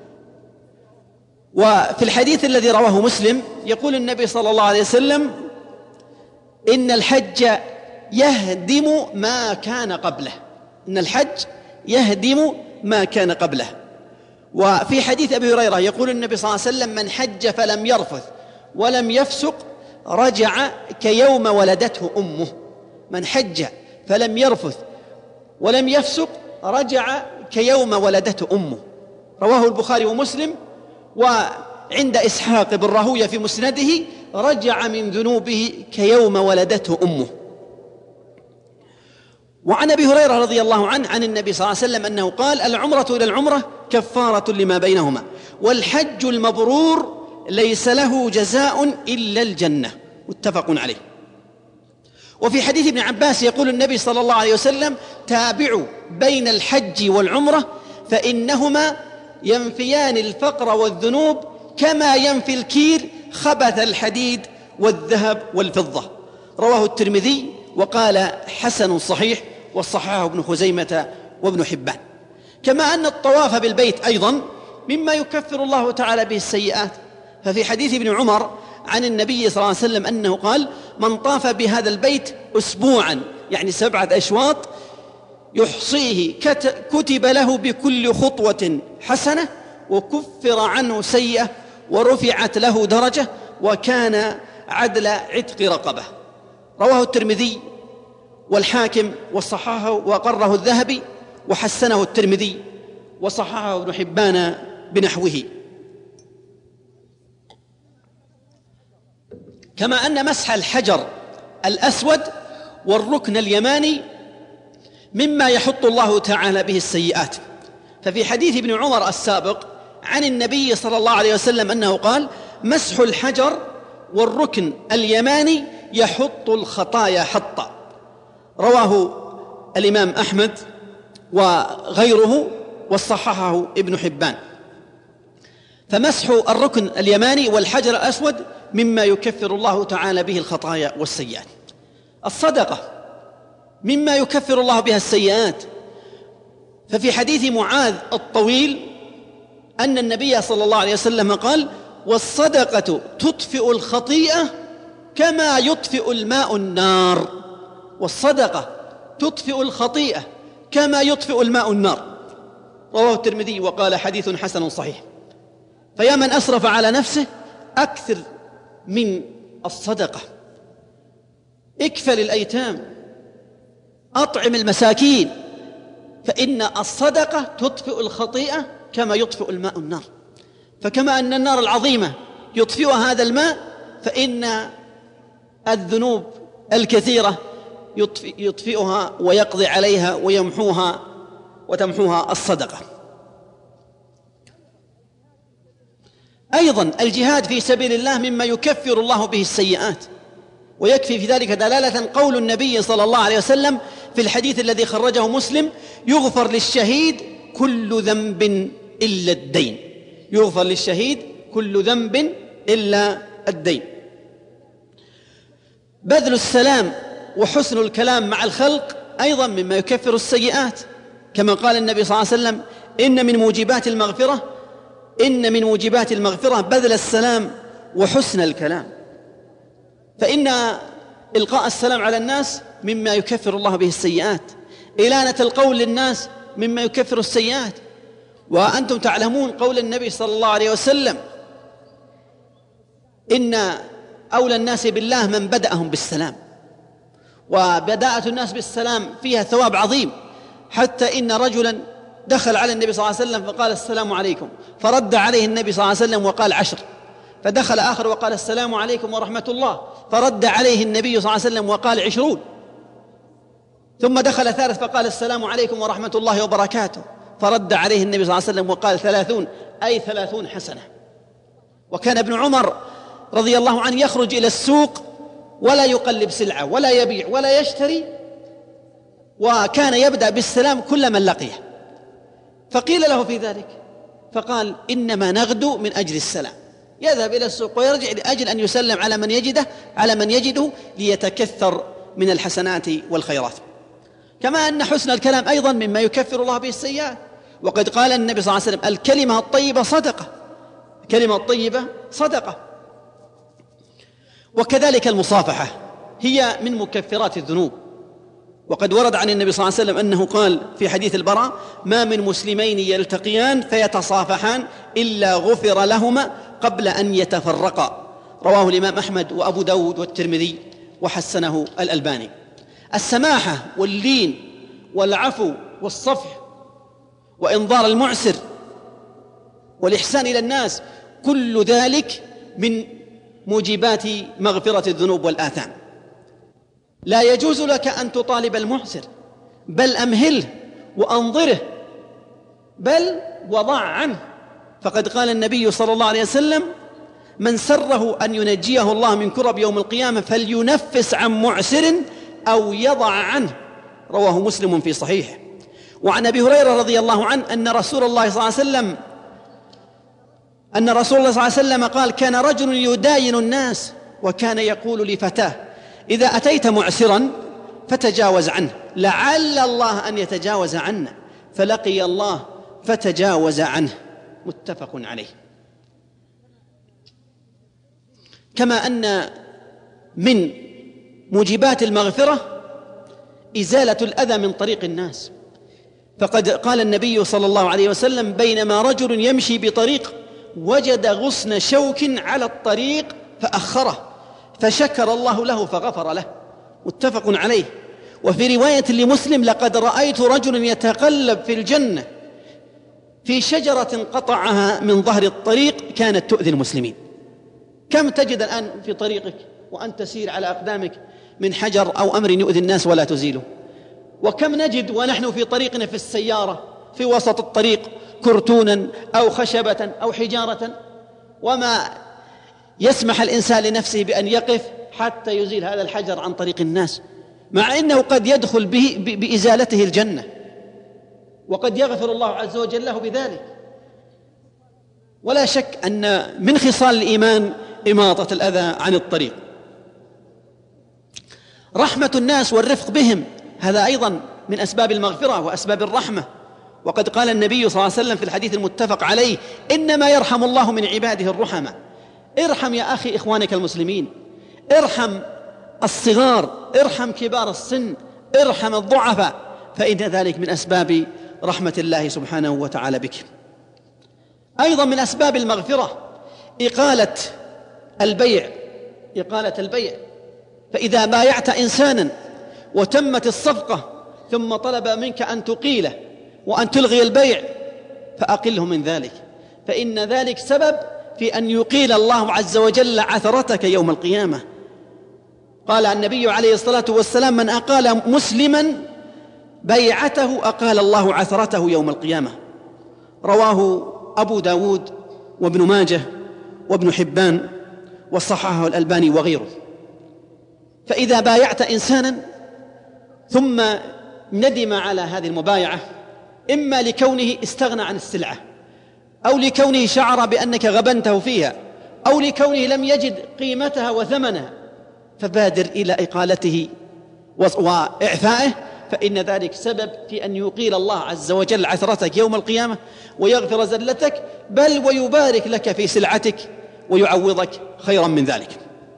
وفي الحديث الذي رواه مسلم يقول النبي صلى الله عليه وسلم: إن الحج يهدم ما كان قبله. إن الحج يهدم ما كان قبله. وفي حديث أبي هريرة يقول النبي صلى الله عليه وسلم: من حج فلم يرفث ولم يفسق رجع كيوم ولدته أمه. من حج فلم يرفث ولم يفسق رجع كيوم ولدته أمه. رواه البخاري ومسلم. وعند إسحاق بن راهويه في مسنده: رجع من ذنوبه كيوم ولدته أمه. وعن أبي هريرة رضي الله عنه عن النبي صلى الله عليه وسلم أنه قال: العمرة إلى العمرة كفارة لما بينهما، والحج المبرور ليس له جزاء إلا الجنة. متفق عليه. وفي حديث ابن عباس يقول النبي صلى الله عليه وسلم: تابعوا بين الحج والعمرة فإنهما ينفيان الفقر والذنوب كما ينفي الكير خبث الحديد والذهب والفضة. رواه الترمذي وقال: حسن صحيح، وصححه ابن خزيمة وابن حبان. كما أن الطواف بالبيت أيضا مما يكفر الله تعالى به السيئات. ففي حديث ابن عمر عن النبي صلى الله عليه وسلم أنه قال: من طاف بهذا البيت أسبوعا، يعني 7 أشواط، يحصيه كتب له بكل خطوة حسنة، وكفر عنه سيئة، ورفعت له درجة، وكان عدل عتق رقبة. رواه الترمذي والحاكم وصححه وقره الذهبي، وحسنه الترمذي وصححه ابن حبان بنحوه. كما أن مسح الحجر الأسود والركن اليماني مما يحط الله تعالى به السيئات. ففي حديث ابن عمر السابق عن النبي صلى الله عليه وسلم أنه قال: مسح الحجر والركن اليماني يحط الخطايا حطا. رواه الإمام أحمد وغيره وصححه ابن حبان. فمسح الركن اليماني والحجر الأسود مما يكفر الله تعالى به الخطايا والسيئات. الصدقة مما يكفر الله بها السيئات. ففي حديث معاذ الطويل أن النبي صلى الله عليه وسلم قال: والصدقة تطفئ الخطيئة كما يطفئ الماء النار. والصدقة تطفئ الخطيئة كما يطفئ الماء النار. رواه الترمذي وقال: حديث حسن صحيح. فيا من أسرف على نفسه أكثر من الصدقة، اكفل الأيتام، أطعم المساكين، فإن الصدقة تطفئ الخطيئة كما يطفئ الماء النار. فكما أن النار العظيمة يطفئها هذا الماء، فإن الذنوب الكثيرة يطفئها ويقضي عليها وتمحوها الصدقة. أيضا الجهاد في سبيل الله مما يكفر الله به السيئات. ويكفي في ذلك دلالة قول النبي صلى الله عليه وسلم في الحديث الذي خرجه مسلم: يغفر للشهيد كل ذنب إلا الدين. يغفر للشهيد كل ذنب إلا الدين. بذل السلام وحسن الكلام مع الخلق أيضا مما يكفر السيئات. كما قال النبي صلى الله عليه وسلم: إن من موجبات المغفرة بذل السلام وحسن الكلام. فإن إلقاء السلام على الناس مما يكفر الله به السيئات، إلانة القول للناس مما يكفر السيئات. وأنتم تعلمون قول النبي صلى الله عليه وسلم: إن أولى الناس بالله من بدأهم بالسلام. وبداءة الناس بالسلام فيها ثواب عظيم، حتى إن رجلا دخل على النبي صلى الله عليه وسلم فقال: السلام عليكم، فرد عليه النبي صلى الله عليه وسلم وقال 10. فدخل آخر وقال: السلام عليكم ورحمة الله، فرد عليه النبي صلى الله عليه وسلم وقال 20. ثم دخل ثالث فقال: السلام عليكم ورحمة الله وبركاته، فرد عليه النبي صلى الله عليه وسلم وقال 30، أي 30 حسنة. وكان ابن عمر رضي الله عنه يخرج إلى السوق ولا يقلب سلعة ولا يبيع ولا يشتري، وكان يبدأ بالسلام كل من لقيه. فقيل له في ذلك فقال: إنما نغدو من أجل السلام، يذهب إلى السوق ويرجع لأجل أن يسلم على من يجده ليتكثر من الحسنات والخيرات. كما أن حسن الكلام أيضا مما يكفر الله به السيئات، وقد قال النبي صلى الله عليه وسلم: الكلمة الطيبة صدقة، الكلمة الطيبة صدقة. وكذلك المصافحة هي من مكفرات الذنوب، وقد ورد عن النبي صلى الله عليه وسلم أنه قال في حديث البراء: ما من مسلمين يلتقيان فيتصافحان إلا غفر لهما قبل أن يتفرقا. رواه الإمام أحمد وأبو داود والترمذي وحسنه الألباني. السماحة واللين والعفو والصفح وإنظار المعسر والإحسان إلى الناس، كل ذلك من موجبات مغفرة الذنوب والآثام. لا يجوز لك أن تطالب المعسر، بل أمهله وأنظره، بل وضع عنه. فقد قال النبي صلى الله عليه وسلم: من سره أن ينجيه الله من كرب يوم القيامة فلينفس عن معسر أو يضع عنه. رواه مسلم في صحيحه. وعن أبي هريرة رضي الله عنه أن رسول الله صلى الله عليه وسلم قال: كان رجل يداين الناس وكان يقول لفتاه: إذا أتيت معسرا فتجاوز عنه، لعل الله أن يتجاوز عنه، فلقي الله فتجاوز عنه. متفق عليه. كما أن من موجبات المغفرة إزالة الأذى من طريق الناس، فقد قال النبي صلى الله عليه وسلم: بينما رجل يمشي بطريق وجد غصن شوك على الطريق فأخره فشكر الله له فغفر له. متفق عليه. وفي رواية لمسلم: لقد رأيت رجلا يتقلب في الجنة في شجرة قطعها من ظهر الطريق كانت تؤذي المسلمين. كم تجد الآن في طريقك وأنت تسير على أقدامك من حجر أو أمر يؤذي الناس ولا تزيله؟ وكم نجد ونحن في طريقنا في السيارة في وسط الطريق كرتونا أو خشبة أو حجارة، وما يسمح الإنسان لنفسه بأن يقف حتى يزيل هذا الحجر عن طريق الناس، مع أنه قد يدخل به بإزالته الجنة، وقد يغفر الله عز وجل له بذلك. ولا شك أن من خصال الإيمان إماطة الأذى عن الطريق. رحمة الناس والرفق بهم هذا أيضا من أسباب المغفرة وأسباب الرحمة. وقد قال النبي صلى الله عليه وسلم في الحديث المتفق عليه: إنما يرحم الله من عباده الرحمة. ارحم يا أخي إخوانك المسلمين، ارحم الصغار، ارحم كبار السن، ارحم الضعفاء، فإن ذلك من أسباب رحمة الله سبحانه وتعالى بك. أيضا من أسباب المغفرة إقالة البيع، فإذا بايعت إنسانا وتمت الصفقة ثم طلب منك أن تقيله وأن تلغي البيع فأقله من ذلك، فإن ذلك سبب في أن يقيل الله عز وجل عثرتك يوم القيامة. قال النبي عليه الصلاة والسلام: من أقال مسلما بيعته أقال الله عثرته يوم القيامة. رواه أبو داود وابن ماجه وابن حبان وصححه الألباني وغيره. فإذا بايعت إنسانا ثم ندم على هذه المبايعة، إما لكونه استغنى عن السلعة، أو لكونه شعر بأنك غبنته فيها، أو لكونه لم يجد قيمتها وثمنها، فبادر إلى إقالته وإعفائه فإن ذلك سبب في أن يقيل الله عز وجل عثرتك يوم القيامة ويغفر زلتك، بل ويبارك لك في سلعتك ويعوضك خيرا من ذلك.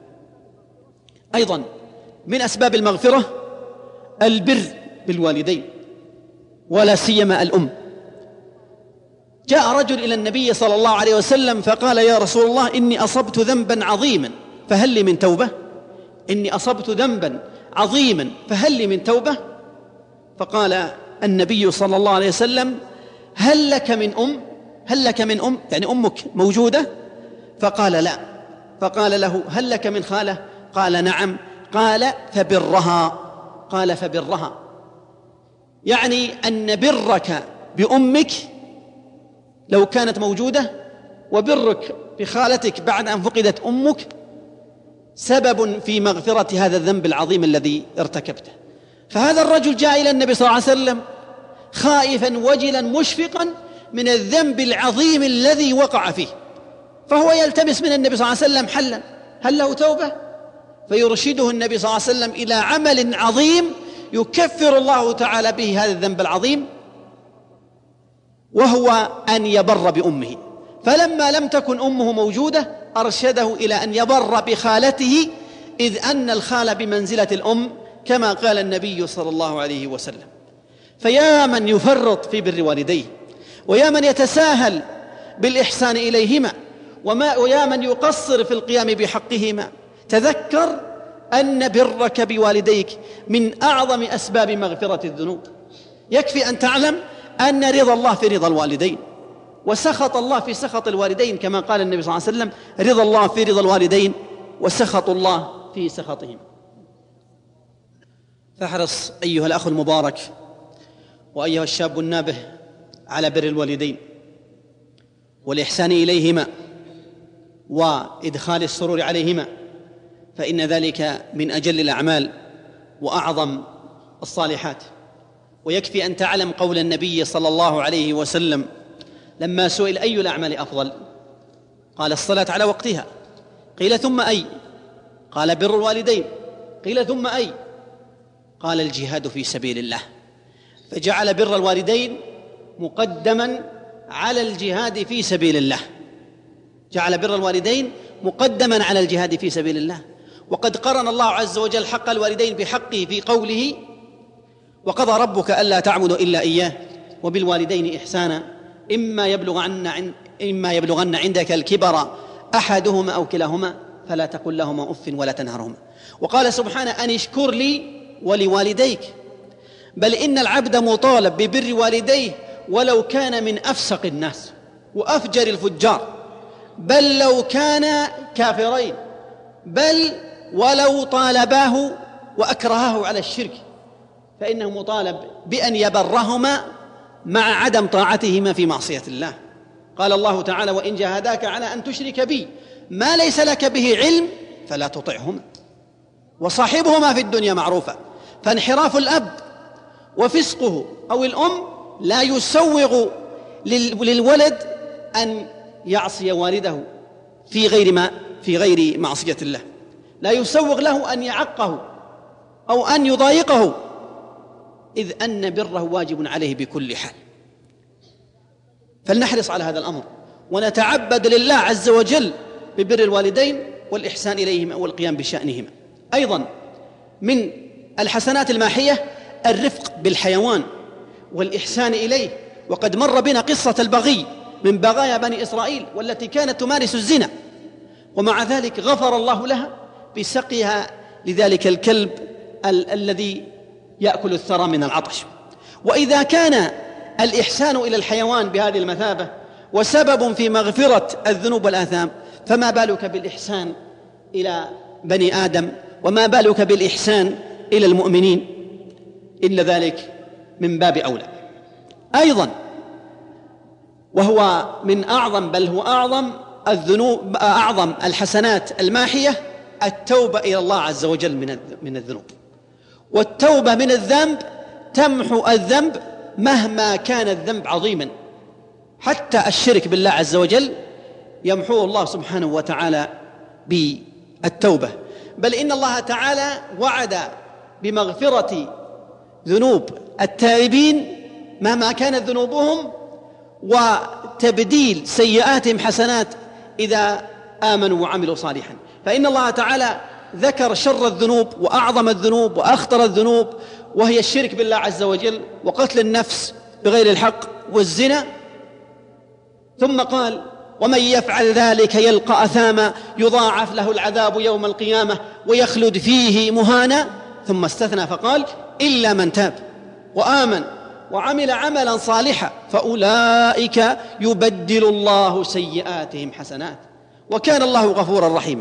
أيضا من أسباب المغفرة البر بالوالدين، ولا سيما الأم. جاء رجل إلى النبي صلى الله عليه وسلم فقال: يا رسول الله، إني أصبت ذنبا عظيما فهل لي من توبة؟ إني أصبت ذنبا عظيما فهل لي من توبة؟ فقال النبي صلى الله عليه وسلم: هل لك من أم؟ هل لك من أم؟ يعني أمك موجودة؟ فقال: لا. فقال له: هل لك من خالة؟ قال: نعم. قال: فبرها. قال: فبرها، يعني أن برك بأمك لو كانت موجودة وبرك بخالتك بعد أن فقدت أمك سبب في مغفرة هذا الذنب العظيم الذي ارتكبته. فهذا الرجل جاء إلى النبي صلى الله عليه وسلم خائفا وجلا مشفقا من الذنب العظيم الذي وقع فيه، فهو يلتمس من النبي صلى الله عليه وسلم حلا، هل له توبة؟ فيرشده النبي صلى الله عليه وسلم إلى عمل عظيم يكفر الله تعالى به هذا الذنب العظيم، وهو أن يبر بأمه. فلما لم تكن أمه موجودة أرشده إلى أن يبر بخالته، إذ أن الخال بمنزلة الأم كما قال النبي صلى الله عليه وسلم. فيا من يفرط في بر والديه، ويا من يتساهل بالإحسان إليهما، ويا من يقصر في القيام بحقهما، تذكر أن برك بوالديك من أعظم أسباب مغفرة الذنوب. يكفي أن تعلم أن رضا الله في رضا الوالدين، وسخط الله في سخط الوالدين، كما قال النبي صلى الله عليه وسلم: رضا الله في رضا الوالدين وسخط الله في سخطهم. فاحرص أيها الأخ المبارك وأيها الشاب النابه على بر الوالدين والإحسان إليهما وإدخال السرور عليهما، فإن ذلك من أجل الأعمال وأعظم الصالحات. ويكفي أن تعلم قول النبي صلى الله عليه وسلم لما سئل: أي الأعمال أفضل؟ قال: الصلاة على وقتها. قيل: ثم أي؟ قال: بر الوالدين. قيل: ثم أي؟ قال: الجهاد في سبيل الله. فجعل بر الوالدين مقدما على الجهاد في سبيل الله، جعل بر الوالدين مقدما على الجهاد في سبيل الله. وقد قرن الله عز وجل حق الوالدين بحقه في قوله: وقضى ربك ألا تعبدوا إلا إياه وبالوالدين إحسانا إما يبلغن عندك الكبر أحدهما أو كلاهما فلا تقل لهما أف ولا تنهرهما. وقال سبحانه: أن اشكر لي ولوالديك. بل إن العبد مطالب ببر والديه ولو كان من أفسق الناس وأفجر الفجار، بل لو كان كافرين، بل ولو طالباه وأكرهاه على الشرك، فإنه مطالب بأن يبرهما مع عدم طاعتهما في معصية الله. قال الله تعالى: وإن جاهداك على أن تشرك بي ما ليس لك به علم فلا تطعهما وصاحبهما في الدنيا معروفا. فانحراف الأب وفسقه أو الأم لا يسوغ للولد أن يعصي والده في غير معصية الله، لا يسوغ له أن يعقه أو أن يضايقه، إذ أن بره واجب عليه بكل حال. فلنحرص على هذا الأمر ونتعبد لله عز وجل ببر الوالدين والإحسان إليهما والقيام بشأنهما. أيضا من الحسنات الماحية الرفق بالحيوان والإحسان إليه. وقد مر بنا قصة البغي من بغايا بني إسرائيل والتي كانت تمارس الزنا، ومع ذلك غفر الله لها بسقيها لذلك الكلب الذي يأكل الثرى من العطش. وإذا كان الإحسان إلى الحيوان بهذه المثابة وسبب في مغفرة الذنوب والآثام، فما بالك بالإحسان إلى بني آدم، وما بالك بالإحسان إلى المؤمنين؟ إلا ذلك من باب أولى. أيضا وهو من أعظم، بل هو أعظم الذنوب، أعظم الحسنات الماحية التوبة إلى الله عز وجل من الذنوب. والتوبة من الذنب تمحو الذنب مهما كان الذنب عظيما، حتى الشرك بالله عز وجل يمحوه الله سبحانه وتعالى بالتوبة. بل إن الله تعالى وعد بمغفرة ذنوب التائبين مهما كانت ذنوبهم، وتبديل سيئاتهم حسنات إذا آمنوا وعملوا صالحا. فإن الله تعالى ذكر شر الذنوب وأعظم الذنوب وأخطر الذنوب، وهي الشرك بالله عز وجل، وقتل النفس بغير الحق، والزنا. ثم قال: ومن يفعل ذلك يلقى أثاما يضاعف له العذاب يوم القيامة ويخلد فيه مهانا. ثم استثنى فقال: إلا من تاب وآمن وعمل عملا صالحا فأولئك يبدل الله سيئاتهم حسنات وكان الله غفورا رحيما.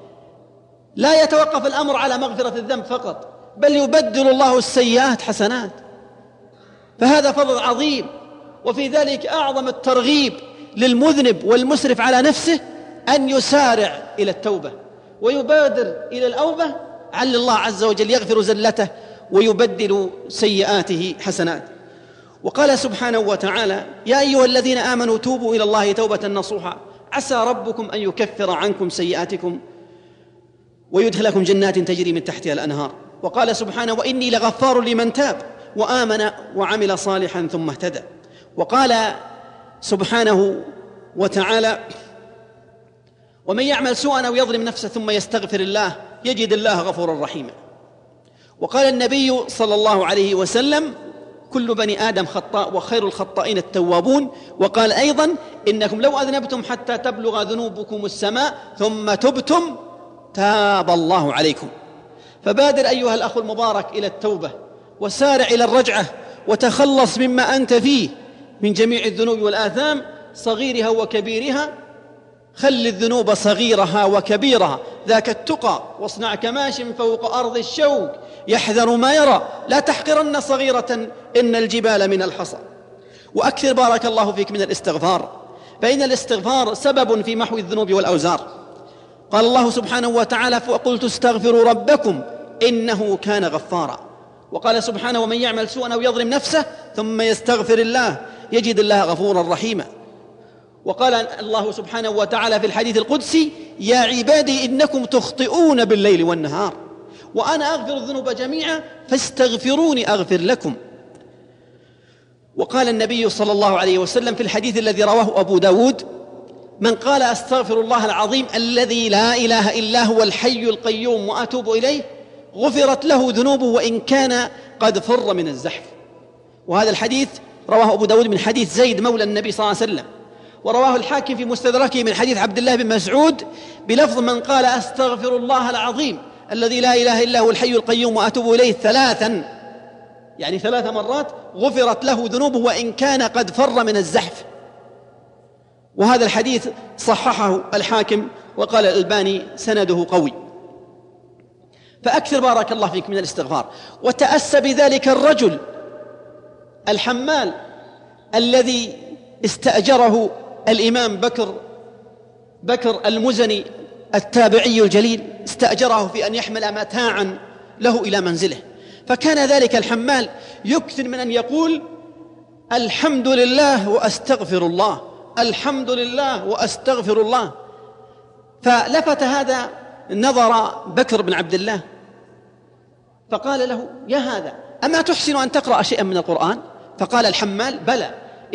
لا يتوقف الأمر على مغفرة الذنب فقط، بل يبدل الله السيئات حسنات، فهذا فضل عظيم. وفي ذلك أعظم الترغيب للمذنب والمسرف على نفسه أن يسارع إلى التوبة ويبادر إلى الأوبة، عل الله عز وجل يغفر زلته ويبدل سيئاته حسنات. وقال سبحانه وتعالى: يا أيها الذين آمنوا توبوا إلى الله توبة نصوحا عسى ربكم أن يكفر عنكم سيئاتكم ويدخلكم جنات تجري من تحتها الأنهار. وقال سبحانه: وإني لغفار لمن تاب وآمن وعمل صالحا ثم اهتدى. وقال سبحانه وتعالى: ومن يعمل سوءا أو يظلم نفسه ثم يستغفر الله يجد الله غفورا رحيما. وقال النبي صلى الله عليه وسلم: كل بني آدم خطاء وخير الخطائين التوابون. وقال أيضا: إنكم لو أذنبتم حتى تبلغ ذنوبكم السماء ثم تبتم تاب الله عليكم. فبادر أيها الأخ المبارك إلى التوبة، وسارع إلى الرجعة، وتخلص مما أنت فيه من جميع الذنوب والآثام صغيرها وكبيرها. خل الذنوب صغيرها وكبيرها ذاك التقى، واصنع كماش فوق أرض الشوك يحذر ما يرى، لا تحقرن صغيرة إن الجبال من الحصى. وأكثر بارك الله فيك من الاستغفار، فإن الاستغفار سبب في محو الذنوب والأوزار. قال الله سبحانه وتعالى: فقلت استغفروا ربكم إنه كان غفارا. وقال سبحانه: ومن يعمل سوءا أو يظلم نفسه ثم يستغفر الله يجد الله غفورا رحيما. وقال الله سبحانه وتعالى في الحديث القدسي: يا عبادي إنكم تخطئون بالليل والنهار وأنا أغفر الذنوب جميعا فاستغفروني أغفر لكم. وقال النبي صلى الله عليه وسلم في الحديث الذي رواه أبو داود: من قال أستغفر الله العظيم الذي لا إله إلا هو الحي القيوم وأتوب إليه غفرت له ذنوبه وإن كان قد فر من الزحف. وهذا الحديث رواه أبو داود من حديث زيد مولى النبي صلى الله عليه وسلم، ورواه الحاكم في مستدركه من حديث عبد الله بن مسعود بلفظ: من قال أستغفر الله العظيم الذي لا إله إلا هو الحي القيوم وأتوب إليه ثلاثا، يعني 3 مرات، غفرت له ذنوبه وإن كان قد فر من الزحف. وهذا الحديث صححه الحاكم وقال الألباني سنده قوي. فأكثر بارك الله فيك من الاستغفار. وتأسى بذلك الرجل الحمال الذي استأجره الإمام بكر المزني التابعي الجليل، استأجره في أن يحمل متاعا له إلى منزله. فكان ذلك الحمال يكثر من أن يقول: الحمد لله وأستغفر الله، الحمد لله وأستغفر الله. فلفت هذا نظر بكر بن عبد الله فقال له: يا هذا أما تحسن أن تقرأ شيئا من القرآن؟ فقال الحمال: بلى،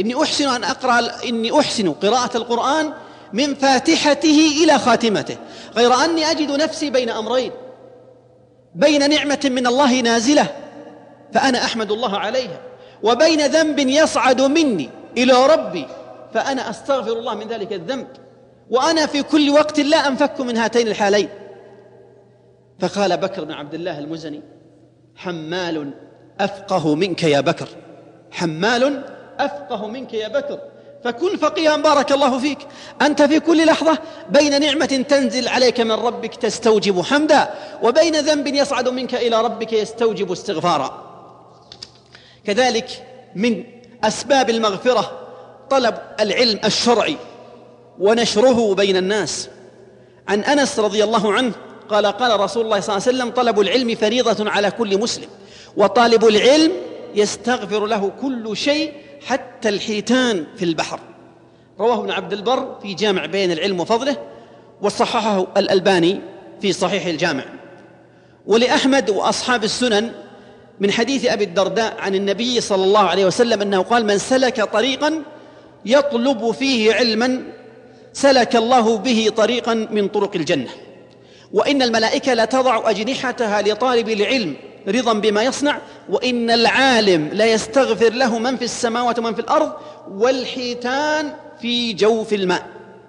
إني أحسن قراءة القرآن من فاتحته إلى خاتمته، غير أني أجد نفسي بين أمرين: بين نعمة من الله نازلة فأنا أحمد الله عليها، وبين ذنب يصعد مني إلى ربي فأنا أستغفر الله من ذلك الذنب، وأنا في كل وقت لا أنفك من هاتين الحالين. فقال بكر بن عبد الله المزني: حمال أفقه منك يا بكر، حمال أفقه منك يا بكر. فكن فقيها بارك الله فيك، أنت في كل لحظة بين نعمة تنزل عليك من ربك تستوجب حمدا، وبين ذنب يصعد منك إلى ربك يستوجب استغفارا. كذلك من أسباب المغفرة طلب العلم الشرعي ونشره بين الناس. عن أنس رضي الله عنه قال: قال رسول الله صلى الله عليه وسلم: طلب العلم فريضة على كل مسلم، وطالب العلم يستغفر له كل شيء حتى الحيتان في البحر. رواه ابن عبد البر في جامع بين العلم وفضله، وصححه الألباني في صحيح الجامع. ولأحمد وأصحاب السنن من حديث أبي الدرداء عن النبي صلى الله عليه وسلم أنه قال: من سلك طريقا يطلب فيه علما سلك الله به طريقا من طرق الجنة، وإن الملائكة لتضع أجنحتها لطالب العلم رضا بما يصنع، وإن العالم ليستغفر له من في السماوات ومن في الأرض والحيتان في جوف الماء.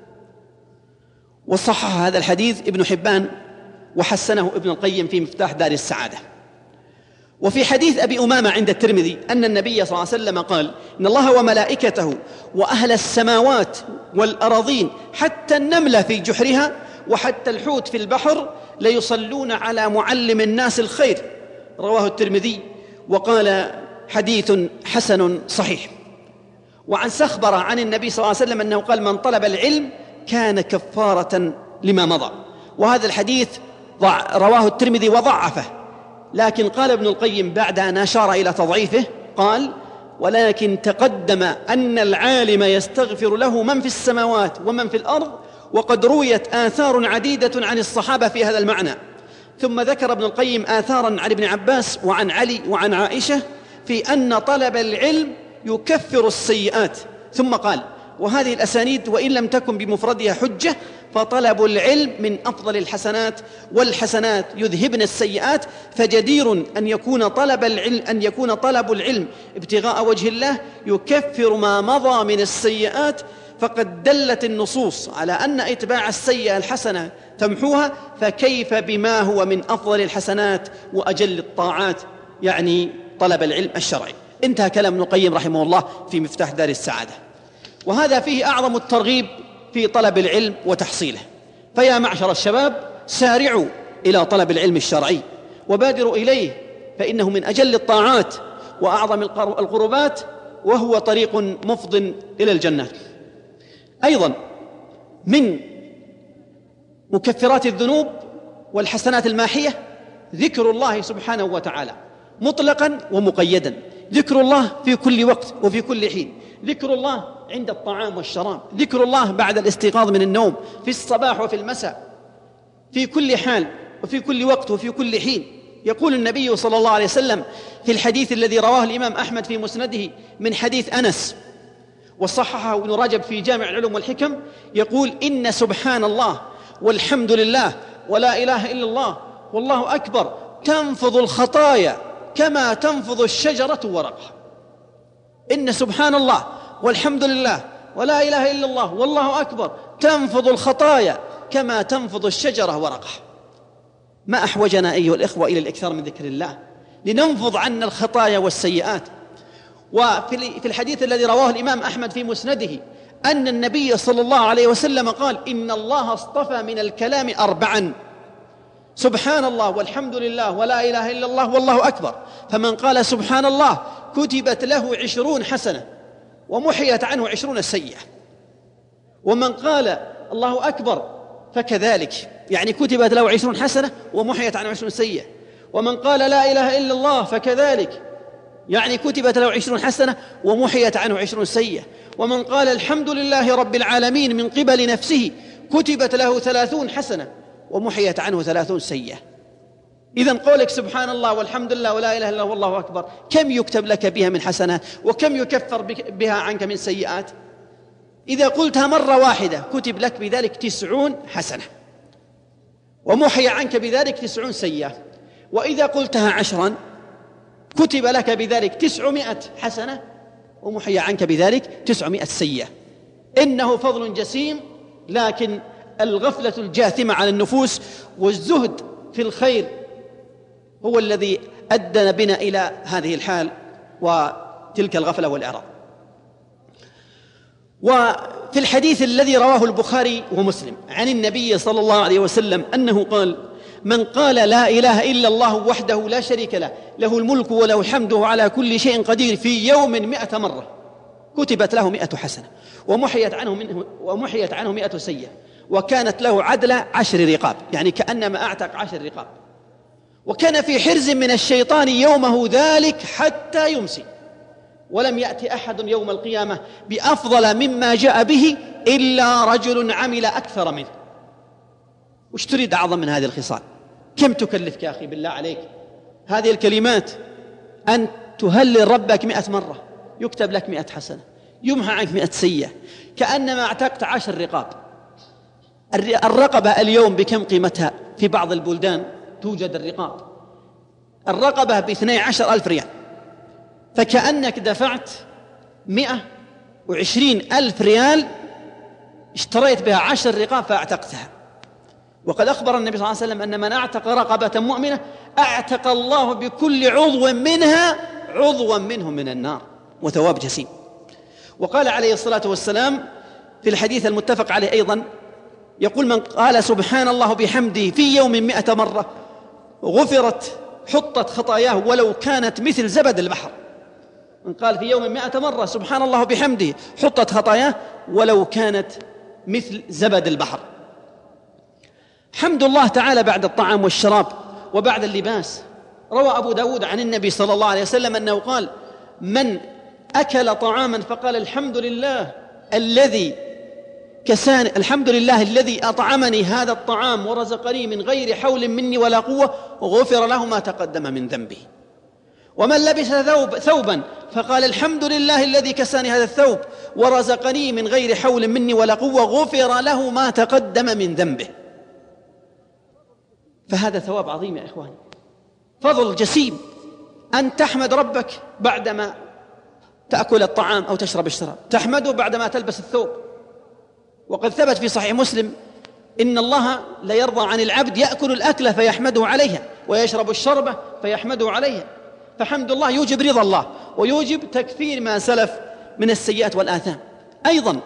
وصحح هذا الحديث ابن حبان وحسنه ابن القيم في مفتاح دار السعادة. وفي حديث أبي أمامة عند الترمذي أن النبي صلى الله عليه وسلم قال: إن الله وملائكته وأهل السماوات والأراضين حتى النملة في جحرها وحتى الحوت في البحر ليصلون على معلم الناس الخير. رواه الترمذي وقال: حديث حسن صحيح. وعن سخبر عن النبي صلى الله عليه وسلم أنه قال: من طلب العلم كان كفارة لما مضى. وهذا الحديث رواه الترمذي وضعفه، لكن قال ابن القيم بعد أن أشار إلى تضعيفه قال: ولكن تقدم أن العالم يستغفر له من في السماوات ومن في الأرض، وقد رويت آثار عديدة عن الصحابة في هذا المعنى. ثم ذكر ابن القيم آثارا عن ابن عباس وعن علي وعن عائشة في أن طلب العلم يكفر السيئات، ثم قال: وهذه الأسانيد وإن لم تكن بمفردها حجة فطلب العلم من أفضل الحسنات، والحسنات يذهبن السيئات، فجدير أن يكون طلب العلم ابتغاء وجه الله يكفر ما مضى من السيئات، فقد دلت النصوص على أن إتباع السيئة الحسنة تمحوها، فكيف بما هو من أفضل الحسنات وأجل الطاعات، يعني طلب العلم الشرعي. انتهى كلام ابن القيم رحمه الله في مفتاح دار السعادة. وهذا فيه أعظم الترغيب في طلب العلم وتحصيله. فيا معشر الشباب، سارعوا إلى طلب العلم الشرعي وبادروا إليه، فإنه من أجل الطاعات وأعظم القربات، وهو طريق مفض إلى الجنة. أيضا من مكفرات الذنوب والحسنات الماحية ذكر الله سبحانه وتعالى مطلقا ومقيدا. ذكر الله في كل وقت وفي كل حين، ذكر الله عند الطعام والشراب، ذكر الله بعد الاستيقاظ من النوم، في الصباح وفي المساء، في كل حال وفي كل وقت وفي كل حين. يقول النبي صلى الله عليه وسلم في الحديث الذي رواه الإمام أحمد في مسنده من حديث أنس وصححه ابن رجب في جامع العلوم والحكم، يقول: إن سبحان الله والحمد لله ولا إله إلا الله والله أكبر تنفض الخطايا كما تنفض الشجرة ورقها. إن سبحان الله والحمد لله ولا إله إلا الله والله أكبر تنفض الخطايا كما تنفض الشجرة ورقها. ما أحوجنا أيها الإخوة إلى الإكثار من ذكر الله لننفض عنا الخطايا والسيئات. وفي الحديث الذي رواه الإمام أحمد في مسنده أن النبي صلى الله عليه وسلم قال: إن الله اصطفى من الكلام 4: سبحان الله والحمد لله ولا إله إلا الله والله أكبر. فمن قال سبحان الله كتبت له 20 حسنة ومحيت عنه 20 سيئة، ومن قال الله أكبر فكذلك، يعني كتبت له 20 حسنة ومحيت عنه 20 سيئة، ومن قال لا إله إلا الله فكذلك، يعني كتبت له 20 حسنة ومحيت عنه 20 سيئة، ومن قال الحمد لله رب العالمين من قبل نفسه كتبت له 30 حسنة ومحيت عنه 30 سيئة. إذن قولك سبحان الله والحمد لله ولا إله إلا الله والله أكبر كم يكتب لك بها من حسنات وكم يكفر بها عنك من سيئات؟ إذا قلتها مرة واحدة كتب لك بذلك 90 حسنة ومحي عنك بذلك 90 سيئة، وإذا قلتها 10 كتب لك بذلك 900 حسنة ومحي عنك بذلك 900 سيئة. إنه فضل جسيم، لكن الغفلة الجاثمة على النفوس والزهد في الخير هو الذي أدى بنا إلى هذه الحال وتلك الغفلة والإعراض. وفي الحديث الذي رواه البخاري ومسلم عن النبي صلى الله عليه وسلم أنه قال: من قال لا إله إلا الله وحده لا شريك له له الملك وله الحمد على كل شيء قدير في يوم 100 مرة كتبت له 100 حسنة ومحيت عنه 100 سيئة، وكانت له عدل 10 رقاب، يعني كأنما أعتق 10 رقاب، وكان في حرز من الشيطان يومه ذلك حتى يمسي، ولم يأتي أحد يوم القيامة بأفضل مما جاء به إلا رجل عمل أكثر منه. وش تريد أعظم من هذه الخصال؟ كم تكلفك يا أخي بالله عليك؟ هذه الكلمات أن تهلل ربك 100 مرة يكتب لك 100 حسنة، يمحى عنك 100 سيئة، كأنما اعتقت 10 رقاب. الرقبة اليوم بكم قيمتها؟ في بعض البلدان توجد الرقبة ب12,000 ريال، فكأنك دفعت 120,000 ريال اشتريت بها 10 رقاب فاعتقتها. وقد أخبر النبي صلى الله عليه وسلم أن من أعتق رقبة مؤمنة أعتق الله بكل عضو منها عضوا منه من النار، وثواب جسيم. وقال عليه الصلاة والسلام في الحديث المتفق عليه أيضا، يقول: من قال سبحان الله بحمده في يوم 100 مرة حطت خطاياه ولو كانت مثل زبد البحر. من قال في يوم 100 مرة سبحان الله بحمده حطت خطاياه ولو كانت مثل زبد البحر. حمد الله تعالى بعد الطعام والشراب وبعد اللباس. روى أبو داود عن النبي صلى الله عليه وسلم أنه قال: من أكل طعاما فقال الحمد لله الذي كساني، الحمد لله الذي أطعمني هذا الطعام ورزقني من غير حول مني ولا قوة، غفر له ما تقدم من ذنبه. ومن لبس ثوبا فقال الحمد لله الذي كساني هذا الثوب ورزقني من غير حول مني ولا قوة، غفر له ما تقدم من ذنبه. فهذا ثواب عظيم يا إخواني، فضل جسيم أن تحمد ربك بعدما تأكل الطعام أو تشرب الشراب، تحمده بعدما تلبس الثوب. وقد ثبت في صحيح مسلم إن الله لا يرضى عن العبد يأكل الأكلة فيحمده عليها ويشرب الشربة فيحمده عليها. فحمد الله يوجب رضا الله ويوجب تكفير ما سلف من السيئات والآثام. أيضا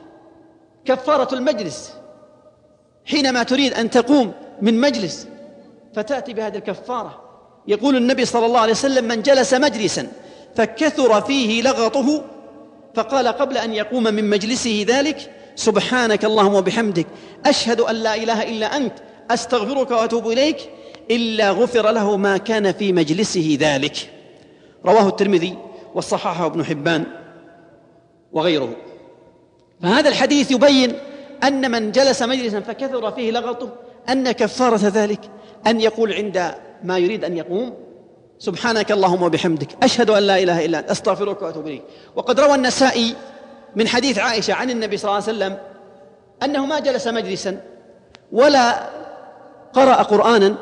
كفارة المجلس، حينما تريد أن تقوم من مجلس فتأتي بهذه الكفارة. يقول النبي صلى الله عليه وسلم: من جلس مجلسا فكثر فيه لغطه فقال قبل أن يقوم من مجلسه ذلك: سبحانك اللهم وبحمدك أشهد أن لا إله إلا أنت أستغفرك وأتوب إليك، إلا غفر له ما كان في مجلسه ذلك. رواه الترمذي وصححه ابن حبان وغيره. فهذا الحديث يبين أن من جلس مجلسا فكثر فيه لغطه أن كفارة ذلك أن يقول عند ما يريد أن يقوم: سبحانك اللهم وبحمدك أشهد أن لا إله إلا أنت أستغفرك وأتوب إليك. وقد روى النسائي من حديث عائشة عن النبي صلى الله عليه وسلم أنه ما جلس مجلسا ولا قرأ قرآنا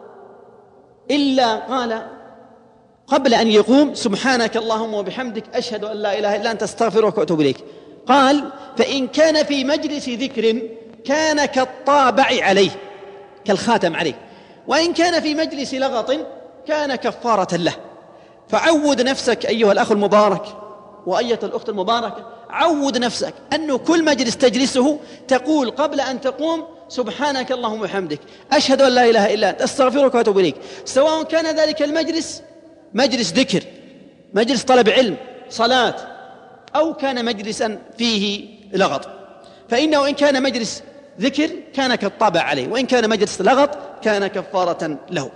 إلا قال قبل أن يقوم: سبحانك اللهم وبحمدك أشهد أن لا إله إلا أنت أستغفرك وأتوب إليك. قال: فإن كان في مجلس ذكر كان كالطابع عليه، كالخاتم عليه، وإن كان في مجلس لغط كان كفارة له. فعود نفسك أيها الأخ المبارك وأية الأخت المباركة، عود نفسك أنه كل مجلس تجلسه تقول قبل أن تقوم: سبحانك اللهم وبحمدك أشهد أن لا إله إلا أنت أستغفرك وأتوب إليك، سواء كان ذلك المجلس مجلس ذكر، مجلس طلب علم، صلاة، أو كان مجلسا فيه لغط. فإنه إن كان مجلس ذكر كان كالطابع عليه، وإن كان مجلس لغط كان كفارة له.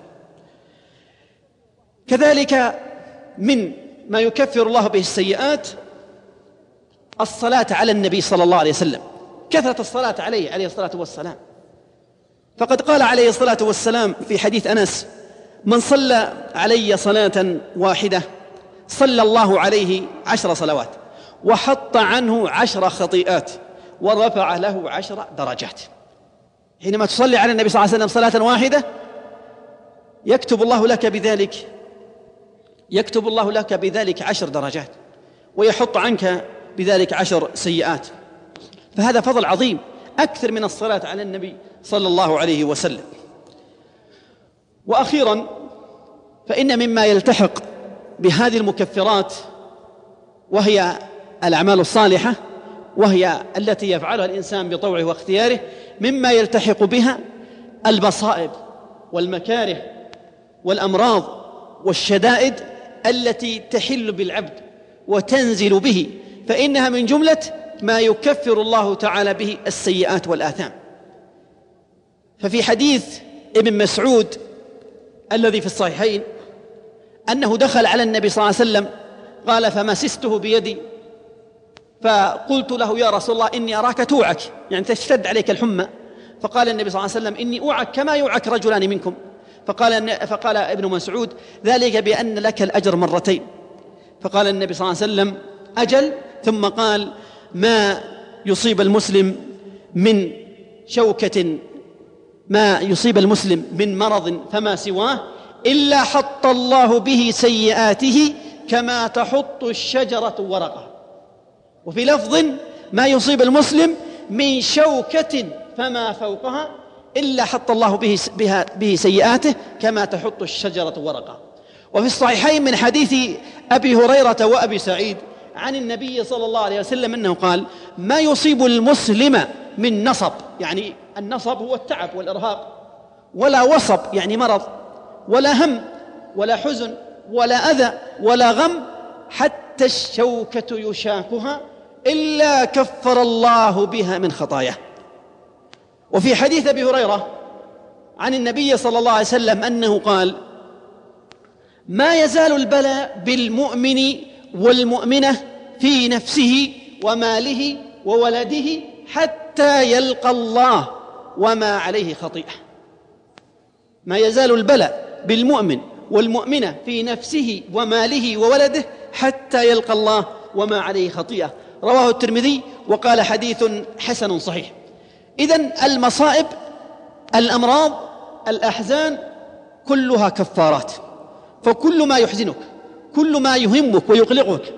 كذلك من ما يكفر الله به السيئات الصلاة على النبي صلى الله عليه وسلم، كثرة الصلاة عليه الصلاة والسلام. فقد قال عليه الصلاة والسلام في حديث أنس: من صلى علي صلاة واحدة صلى الله عليه 10 صلوات وحط عنه 10 خطيئات ورفع له 10 درجات. حينما تصلي على النبي صلى الله عليه وسلم صلاة واحدة يكتب الله لك بذلك 10 درجات، ويحط عنك بذلك 10 سيئات. فهذا فضل عظيم، أكثر من الصلاة على النبي صلى الله عليه وسلم. وأخيرا، فإن مما يلتحق بهذه المكفرات وهي الأعمال الصالحة، وهي التي يفعلها الإنسان بطوعه واختياره، مما يلتحق بها المصائب والمكاره والأمراض والشدائد التي تحل بالعبد وتنزل به، فإنها من جملة ما يكفر الله تعالى به السيئات والآثام. ففي حديث ابن مسعود الذي في الصحيحين أنه دخل على النبي صلى الله عليه وسلم قال: فمسسته بيدي فقلت له: يا رسول الله إني أراك توعك، يعني تشتد عليك الحمى. فقال النبي صلى الله عليه وسلم: إني أوعك كما يوعك رجلان منكم. فقال ابن مسعود: ذلك بأن لك الأجر مرتين. فقال النبي صلى الله عليه وسلم: أجل. ثم قال: ما يصيب المسلم من شوكة، ما يصيب المسلم من مرض فما سواه إلا حط الله به سيئاته كما تحط الشجرة ورقها. وفي لفظ: ما يصيب المسلم من شوكة فما فوقها إلا حط الله به سيئاته كما تحط الشجرة ورقها. وفي الصحيحين من حديث أبي هريرة وأبي سعيد عن النبي صلى الله عليه وسلم أنه قال: ما يصيب المسلم من نصب، يعني النصب هو التعب والإرهاق، ولا وصب يعني مرض، ولا هم ولا حزن ولا أذى ولا غم، حتى الشوكة يشاكها إلا كفر الله بها من خطاياه. وفي حديث أبي هريرة عن النبي صلى الله عليه وسلم أنه قال: ما يزال البلاء بالمؤمن والمؤمنة في نفسه وماله وولده حتى يلقى الله وما عليه خطيئة. ما يزال البلاء بالمؤمن والمؤمنة في نفسه وماله وولده حتى يلقى الله وما عليه خطيئة. رواه الترمذي وقال: حديث حسن صحيح. إذن المصائب، الأمراض، الأحزان كلها كفارات. فكل ما يحزنك، كل ما يهمك ويقلقك،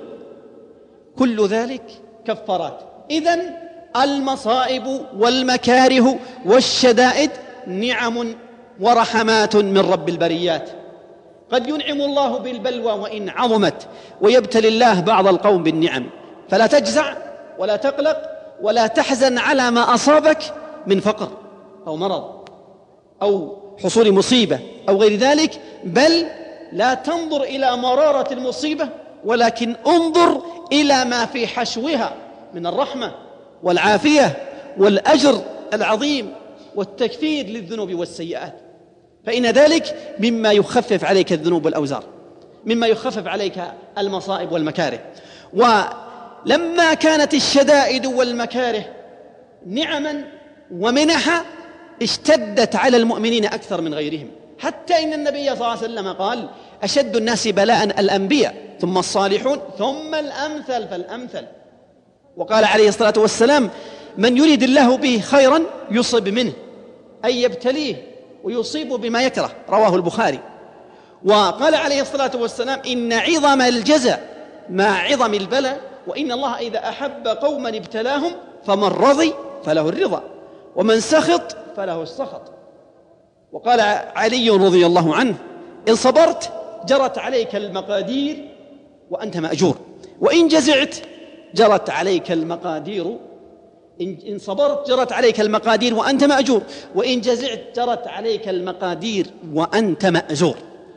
كل ذلك كفارات. إذن المصائب والمكاره والشدائد نعم ورحمات من رب البريات. قد ينعم الله بالبلوى وإن عظمت، ويبتلي الله بعض القوم بالنعم. فلا تجزع ولا تقلق ولا تحزن على ما أصابك من فقر أو مرض أو حصول مصيبة أو غير ذلك، بل لا تنظر إلى مرارة المصيبة، ولكن انظر إلى ما في حشوها من الرحمة والعافية والأجر العظيم والتكفير للذنوب والسيئات. فإن ذلك مما يخفف عليك الذنوب والأوزار، مما يخفف عليك المصائب والمكاره. ولما كانت الشدائد والمكاره نعما ومنحا اشتدت على المؤمنين أكثر من غيرهم، حتى إن النبي صلى الله عليه وسلم قال: أشد الناس بلاء الأنبياء ثم الصالحون ثم الأمثل فالأمثل. وقال عليه الصلاة والسلام: من يريد الله به خيرا يصب منه، أي يبتليه ويصيب بما يكره. رواه البخاري. وقال عليه الصلاة والسلام: إن عظم الجزاء مع عظم البلاء، وإن الله إذا أحب قوما ابتلاهم فمن رضي فله الرضا ومن سخط فله السخط. وقال علي رضي الله عنه: إن صبرت جرت عليك المقادير وأنت مأجور، وإن جزعت جرت عليك المقادير. إن صبرت جرت عليك المقادير وأنت مأجور، وإن جزعت جرت عليك المقادير وأنت مأجور.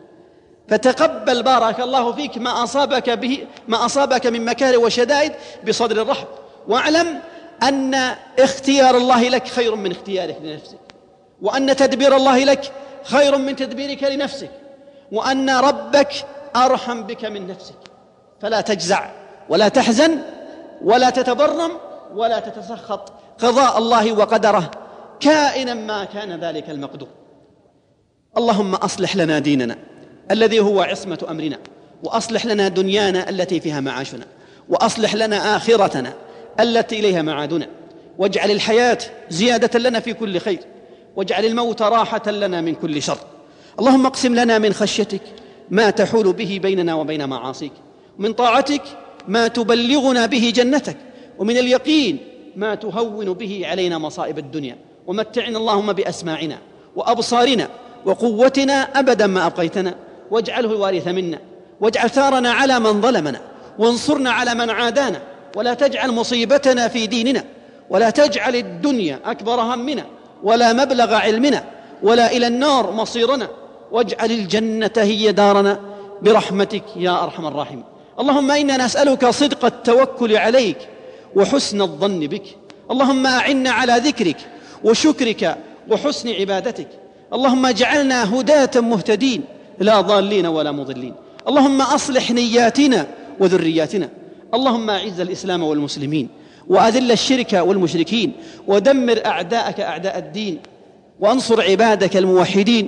فتقبل بارك الله فيك ما أصابك من مكاره وشدائد بصدر الرحب، واعلم أن اختيار الله لك خير من اختيارك لنفسك، وأن تدبير الله لك خير من تدبيرك لنفسك، وأن ربك أرحم بك من نفسك. فلا تجزع ولا تحزن ولا تتبرم ولا تتسخط قضاء الله وقدره كائنا ما كان ذلك المقدور. اللهم أصلح لنا ديننا الذي هو عصمة أمرنا، وأصلح لنا دنيانا التي فيها معاشنا، وأصلح لنا آخرتنا التي إليها معادنا، واجعل الحياة زيادة لنا في كل خير، واجعل الموت راحة لنا من كل شر. اللهم اقسم لنا من خشيتك ما تحول به بيننا وبين معاصيك، ومن طاعتك ما تبلغنا به جنتك، ومن اليقين ما تهون به علينا مصائب الدنيا. ومتعنا اللهم بأسماعنا وأبصارنا وقوتنا أبدا ما أبقيتنا، واجعله الوارث منا، واجعل ثارنا على من ظلمنا، وانصرنا على من عادانا، ولا تجعل مصيبتنا في ديننا، ولا تجعل الدنيا أكبر همنا ولا مبلغ علمنا ولا إلى النار مصيرنا، واجعل الجنة هي دارنا برحمتك يا أرحم الراحمين. اللهم إنا نسألك صدق التوكل عليك وحسن الظن بك. اللهم أعنا على ذكرك وشكرك وحسن عبادتك. اللهم اجعلنا هداة مهتدين لا ضالين ولا مضلين. اللهم أصلح نياتنا وذرياتنا. اللهم أعز الإسلام والمسلمين، وأذل الشرك والمشركين، ودمر أعداءك أعداء الدين، وأنصر عبادك الموحدين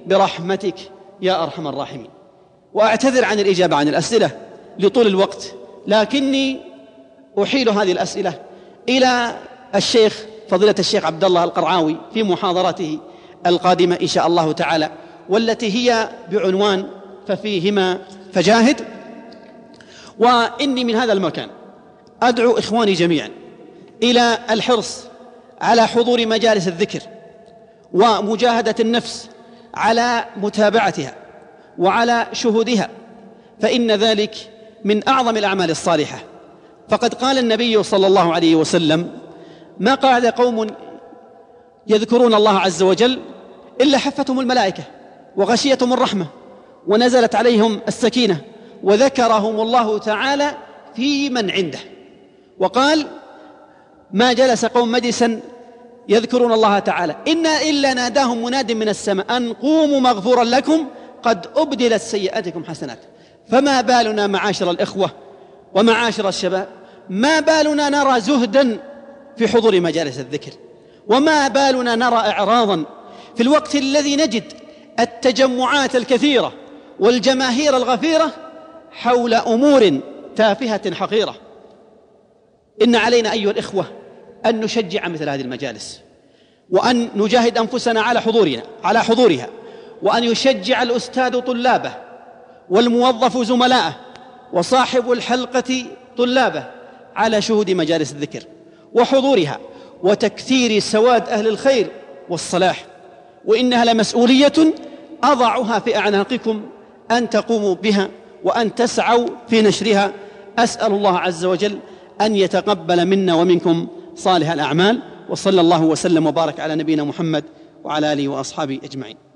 برحمتك يا أرحم الراحمين. وأعتذر عن الإجابة عن الأسئلة لطول الوقت، لكني أحيل هذه الأسئلة إلى الشيخ فضيلة الشيخ عبد الله القرعاوي في محاضرته القادمة إن شاء الله تعالى، والتي هي بعنوان ففيهما فجاهد. وإني من هذا المكان أدعو إخواني جميعا إلى الحرص على حضور مجالس الذكر ومجاهدة النفس على متابعتها وعلى شهودها، فإن ذلك من أعظم الأعمال الصالحة. فقد قال النبي صلى الله عليه وسلم: ما قعد قوم يذكرون الله عز وجل إلا حفتهم الملائكة وغشيتهم الرحمة ونزلت عليهم السكينة وذكرهم الله تعالى في من عنده. وقال: ما جلس قوم مجلسا يذكرون الله تعالى إلا ناداهم مناد من السماء أن قوموا مغفورا لكم قد أبدلت سيئاتكم حسنات. فما بالنا معاشر الإخوة ومعاشر الشباب، ما بالنا نرى زهدا في حضور مجالس الذكر، وما بالنا نرى إعراضا في الوقت الذي نجد التجمعات الكثيرة والجماهير الغفيرة حول أمور تافهة حقيرة. إن علينا أيها الإخوة أن نشجع مثل هذه المجالس، وأن نجاهد أنفسنا على حضورها، وأن يشجع الأستاذ طلابه والموظف زملائه وصاحب الحلقة طلابه على شهود مجالس الذكر وحضورها وتكثير سواد أهل الخير والصلاح. وإنها لمسؤولية أضعها في أعناقكم أن تقوموا بها وأن تسعوا في نشرها. أسأل الله عز وجل أن يتقبل منا ومنكم صالح الأعمال، وصلى الله وسلم وبارك على نبينا محمد وعلى آله وأصحابه أجمعين.